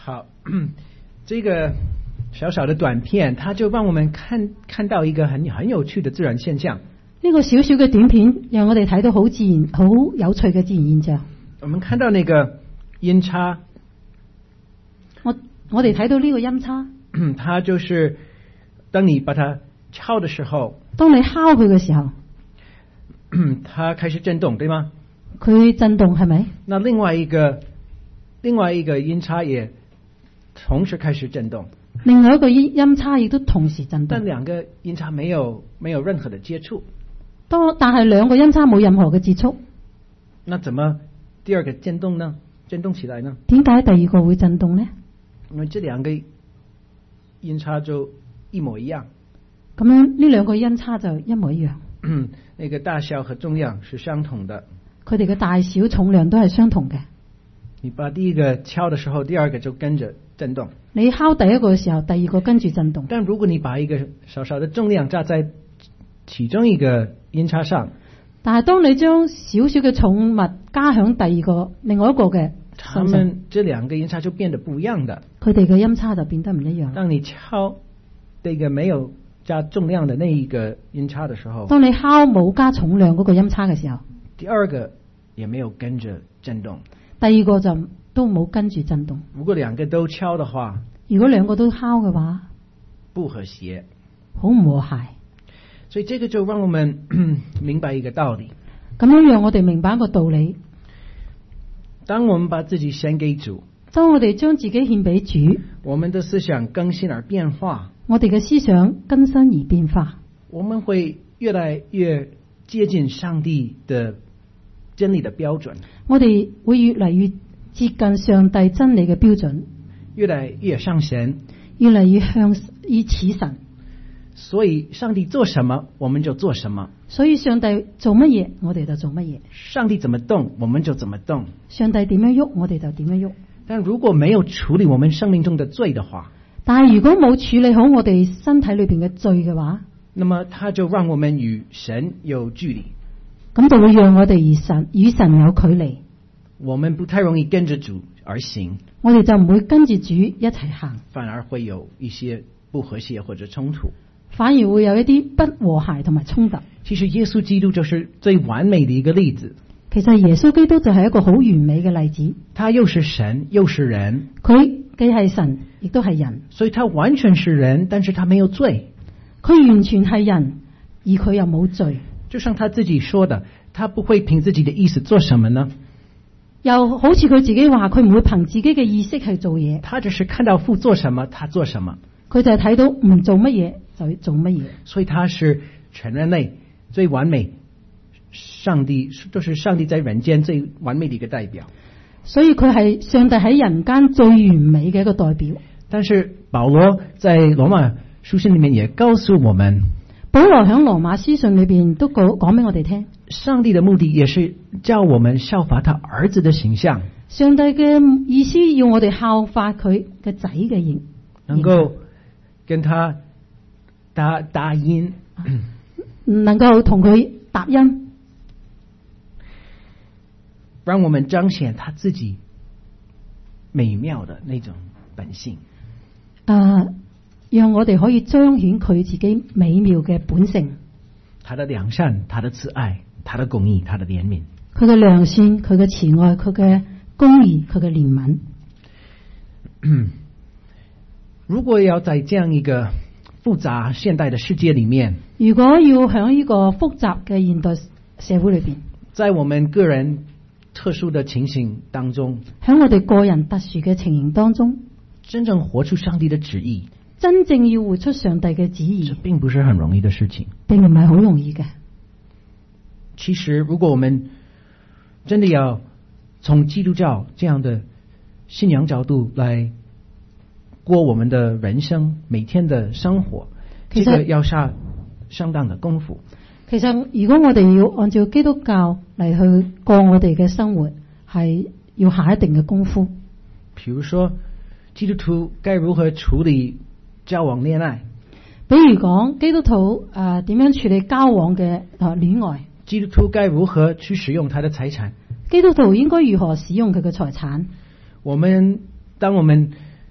好，这个小小的短片，它就让我们看看到一个很很有趣的自然现象。 呢個小小嘅短片，讓我哋睇到好自然、好有趣嘅自然現象。 我們看到那個音叉， 我我哋睇到呢個音叉， 它就是當你把它敲的時候， 當你敲佢嘅時候， 它開始震動，對嗎？ 佢震動係咪？ 那另外一個另外一個音叉也同時開始震動。 另外一個音音叉亦都同時震動。 但兩個音叉沒有沒有任何的接觸。 當但係兩個音叉冇任何嘅接觸。 那怎麼第二個震動呢？震動起來呢？ 點解第二個會震動呢？ 因為這兩個音叉就一模一樣。 咁樣呢兩個音叉就一模一樣。 嗯，那個大小和重量是相同的。 佢哋嘅大小重量都係相同嘅。 你把第一個敲的時候，第二個就跟着震動。 你敲第一個嘅時候，第二個跟住震動。 但如果你把一個小小的重量加在其中一個音叉上， 但係當你將少少嘅重物加響第二個另外一個嘅身上， 他們這兩個音叉就變得不一樣的。 佢哋嘅音叉就變得唔一樣。 當你敲這個沒有加重量的那一個音叉的時候， 當你敲冇加重量嗰個音叉嘅時候， 第二個也沒有跟着震動。 第二個就都冇跟住震動。 如果兩個都敲的話， 如果兩個都敲嘅話， 不和諧， 好唔和諧。 所以這個就讓我們明白一個道理。 咁樣讓我哋明白一個道理。 當我們把自己獻給主， 當我哋將自己獻俾主， 我們的思想更新而變化， 我哋嘅思想更新而變化， 我們會越來越接近上帝的真理的標準。 我哋會越嚟越接近上帝真理嘅標準， 越來越像神， 越嚟越向越似神。 所以上帝做什麼我們就做什麼， 所以上帝做乜嘢我哋就做乜嘢， 上帝怎麼動我們就怎麼動， 上帝點樣喐我哋就點樣喐。 但如果沒有處理我們生命中的罪的話， 但係如果冇處理好我哋身體裏邊嘅罪嘅話， 那麼他就讓我們與神有距離， 咁就會讓我哋與神與神有距離， 我們不太容易跟着主而行， 我哋就唔會跟住主一齊行， 反而會有一些不和諧或者衝突， 反而會有一啲不和諧同埋衝突。 其實耶穌基督就是最完美的一個例子。 其實耶穌基督就係一個好完美嘅例子。 他又是神又是人， 佢既係神亦都係人， 所以他完全是人，但是他沒有罪。 佢完全係人，而佢又冇罪。 就像他自己說的，他不會憑自己的意思做什麼呢？ 又好似佢自己話，佢唔會憑自己嘅意識去做嘢。 他只是看到父做什麼，他做什麼。 佢就係睇到唔做乜嘢就做乜嘢。 所以他是全人類最完美，上帝就是上帝在人間最完美的一個代表。 所以佢係上帝喺人間最完美嘅一個代表。 但是保羅在羅馬書信裏面也告訴我們， 保羅喺羅馬書信裏邊都講講俾我哋聽， 上帝的目的也是叫我們效法他兒子的形象。 上帝嘅意思要我哋效法佢嘅仔嘅形， 能夠跟他搭搭音， 能夠同佢搭音， 讓我們彰顯他自己美妙的那種本性。 啊，讓我哋可以彰顯佢自己美妙嘅本性。 他的良善，他的慈愛，他的公義，他的憐憫。 佢嘅良善，佢嘅慈愛，佢嘅公義，佢嘅憐憫。 如果要在這樣一個複雜現代的世界裏面， 如果要喺呢個複雜嘅現代社會裏邊， 在我們個人特殊的情形當中， 喺我哋個人特殊嘅情形當中， 真正活出上帝的旨意， 真正要活出上帝嘅旨意， 這並不是很容易的事情， 並唔係好容易嘅。 其實如果我們真的要從基督教這樣的信仰角度來過我們的人生，每天的生活，這個要下相當的功夫。 其實如果我哋要按照基督教嚟去過我哋嘅生活，係要下一定嘅功夫。 譬如說基督徒該如何處理交往戀愛， 比如講基督徒誒點樣處理交往嘅誒戀愛， 基督徒該如何去使用他的財產， 基督徒應該如何使用佢嘅財產。 我們當我們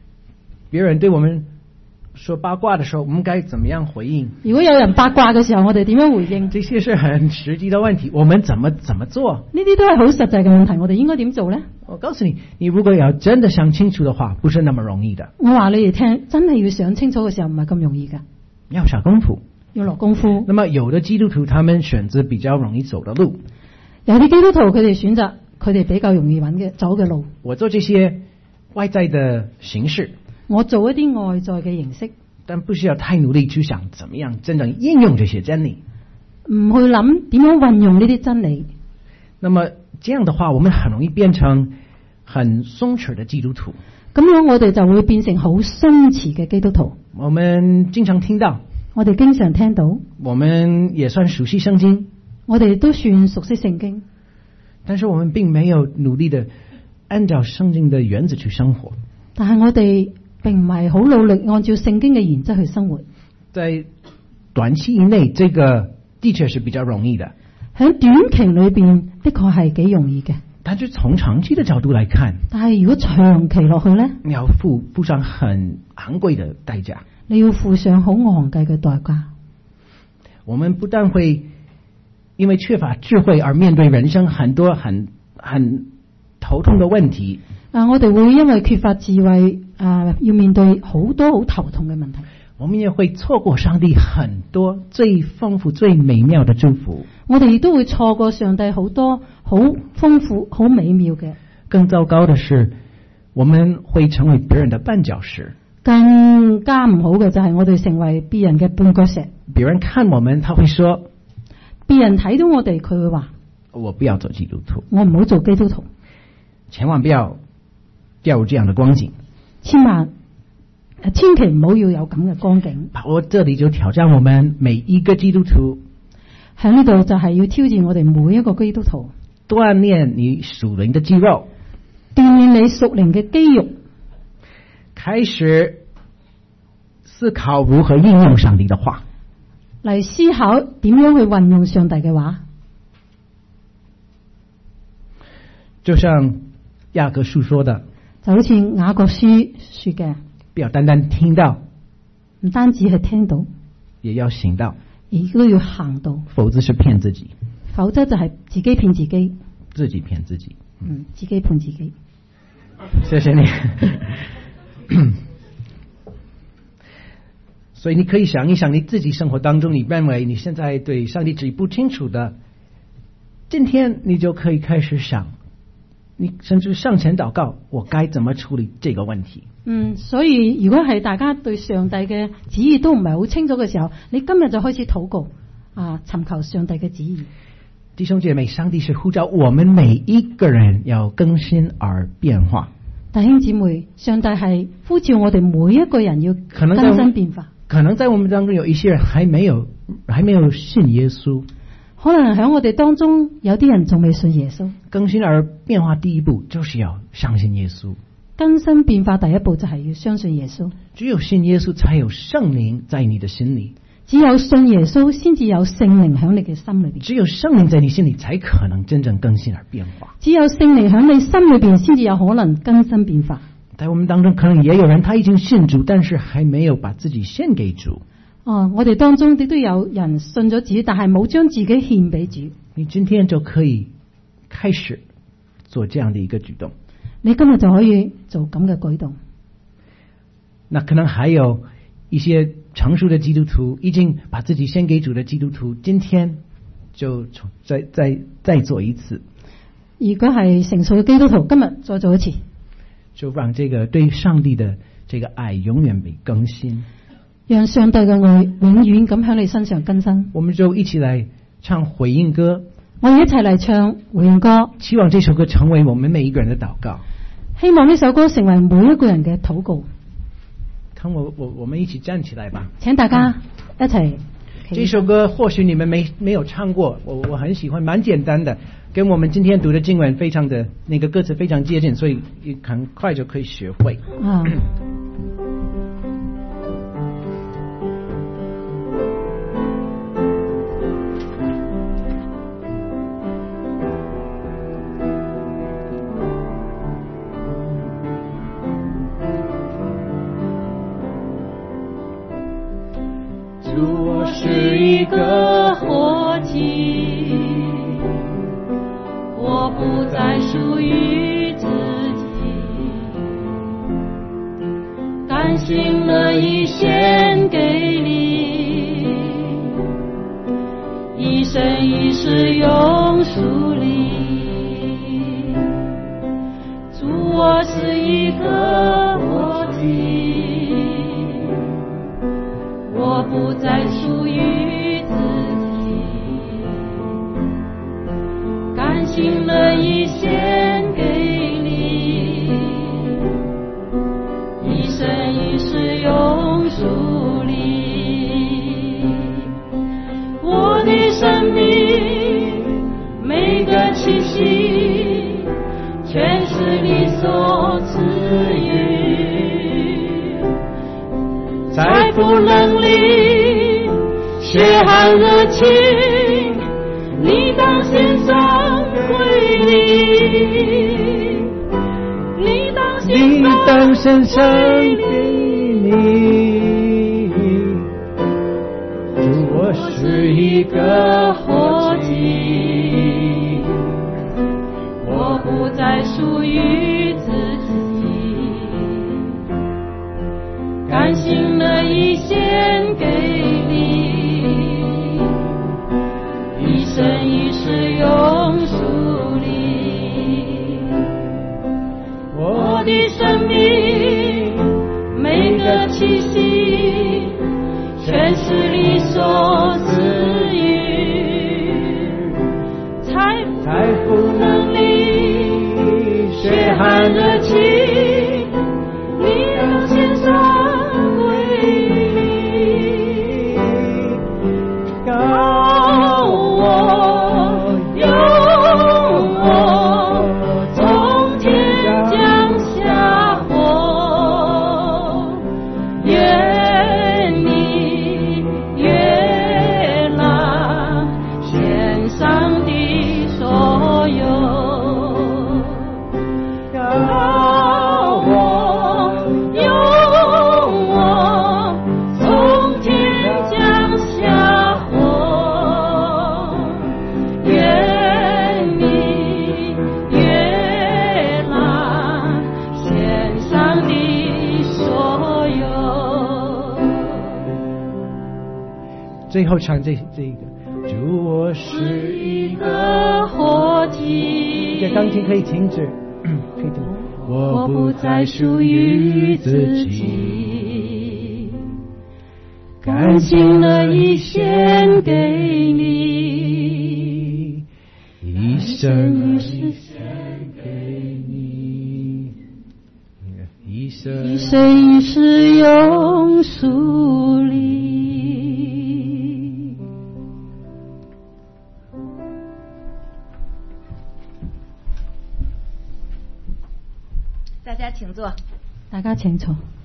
别人对我们说八卦的时候，我们该怎么样回应？ 如果有人八卦嘅時候，我哋點樣回應？ 這些是很實際的問題，我們怎麼怎麼做？ 呢啲都係好實際嘅問題，我哋應該點做呢？ 我告訴你，你如果要真的想清楚的話，不是那麼容易的。 我話你哋聽，真係要想清楚嘅時候，唔係咁容易㗎， 要下功夫， 要落功夫。 那麼有的基督徒，他們選擇比較容易走的路。 有啲基督徒佢哋選擇佢哋比較容易揾嘅走嘅路。 我做這些外在的形式， 我做一啲外在嘅形式， 但不需要太努力去想怎麼樣真正應用這些真理， 唔去諗點樣運用呢啲真理。 那麼這樣的話，我們很容易變成很鬆弛的基督徒。 咁樣我哋就會變成好鬆弛嘅基督徒。 我們經常聽到， 我哋經常聽到， 我們也算熟悉聖經， 我哋都算熟悉聖經， 但是我們並沒有努力的按照聖經的原則去生活。 但係我哋並唔係好努力按照聖經嘅原則去生活。 在短期以內，這個的確是比較容易的。 喺短期裏邊，的確係幾容易嘅。 但是從長期的角度來看， 但係如果長期落去呢， 你要付付上很昂貴的代價。 你要付上好昂貴嘅代價。 我們不但會因為缺乏智慧而面對人生很多很很頭痛的問題。 啊，我哋會因為缺乏智慧啊，要面對好多好頭痛嘅問題。 我們也會錯過上帝很多最豐富、最美妙的祝福。 我哋亦都會錯過上帝好多好豐富、好美妙嘅。 更糟糕的是，我們會成為別人的絆腳石。 更加唔好嘅就係我哋成為別人嘅絆腳石。 別人看我們，他會說， 別人睇到我哋，佢會話： 我不要做基督徒， 我唔好做基督徒。 千萬不要掉入這樣的光景。 千萬千祈唔好要有咁嘅光景。 我這裏就挑戰我們每一個基督徒， 喺呢度就係要挑戰我哋每一個基督徒， 鍛鍊你屬靈的肌肉， 鍛鍊你屬靈嘅肌肉， 開始思考如何應用上帝的話， 嚟思考點樣去運用上帝嘅話。 就像雅各書說的， 就好似雅各書說嘅， 不要單單聽到， 唔單止係聽到， 也要行到， 而都要行到， 否則是騙自己， 否則就係自己騙自己， 自己騙自己， 嗯，自己騙自己。 謝謝你。所以你可以想一想你自己生活當中，你認為你現在對上帝旨意不清楚的，今天你就可以開始想，你甚至上前禱告，我該怎麼處理這個問題。 嗯，所以如果係大家對上帝嘅旨意都唔係好清楚嘅時候，你今日就開始禱告啊，尋求上帝嘅旨意。 弟兄姐妹，上帝是呼召我們每一個人要更新而變化。 弟兄姊妹，上帝係呼召我哋每一個人要更新變化。 可能在我們當中有一些人還沒有還沒有信耶穌， 可能喺我哋當中有啲人仲未信耶穌。 更新而變化第一步就是要相信耶穌。 更新變化第一步就係要相信耶穌。 只有信耶穌，才有聖靈在你的心裏。 只有信耶穌，先至有聖靈喺你嘅心裏邊。 只有聖靈在你心裏，才可能真正更新而變化。 只有聖靈喺你心裏邊，先至有可能更新變化。 在我們當中，可能也有人他已經信主，但是還沒有把自己獻給主。 哦，我哋當中亦都有人信咗主，但係冇將自己獻俾主。 你今天就可以開始做這樣的一個舉動。 你今日就可以做咁嘅舉動。 那可能還有一些成熟的基督徒，已經把自己獻給主的基督徒，今天就再再再做一次。 如果係成熟嘅基督徒，今日再做一次， 就讓這個對上帝的這個愛永遠被更新， 讓上帝嘅愛永遠咁喺你身上更新。 我們就一起來唱回應歌， 我哋一齊嚟唱回應歌， 希望這首歌成為我們每一個人的禱告， 希望呢首歌成為每一個人嘅禱告。 看我我我們一起站起來吧， 請大家一齊。 這首歌或許你們沒沒有唱過，我我很喜歡，蠻簡單的，跟我們今天讀的經文非常的那個歌詞非常接近，所以很快就可以學會。 啊。 一个活祭，我不再属于自己，甘心乐意献给你，一生一世永属你。主，我是一个活祭，我不再属于自己，甘心乐意献给你，一生一世永属你。我的生命每个气息全是你所赐予，财富能力血汗热情，你当献上归你，你当献上你当献上给你。主，我是一个活祭， 我不再属于自己，甘心乐意献给你，一生一世永属你。我的生命每个气息全是你所赐予，财财富能力血汗热情，你要献上归你，高我用我从天降下火，愿你悦纳献上的所有，高我用我从天降下火，愿你悦纳献上的所有。 最后唱这这个，主，我是一个个活祭， 这钢琴可以停止，可以停止。 我不再属于自己，甘心乐意献给你， 一生一世给你，一生一生一世永属你。 大家请坐。 大家請坐。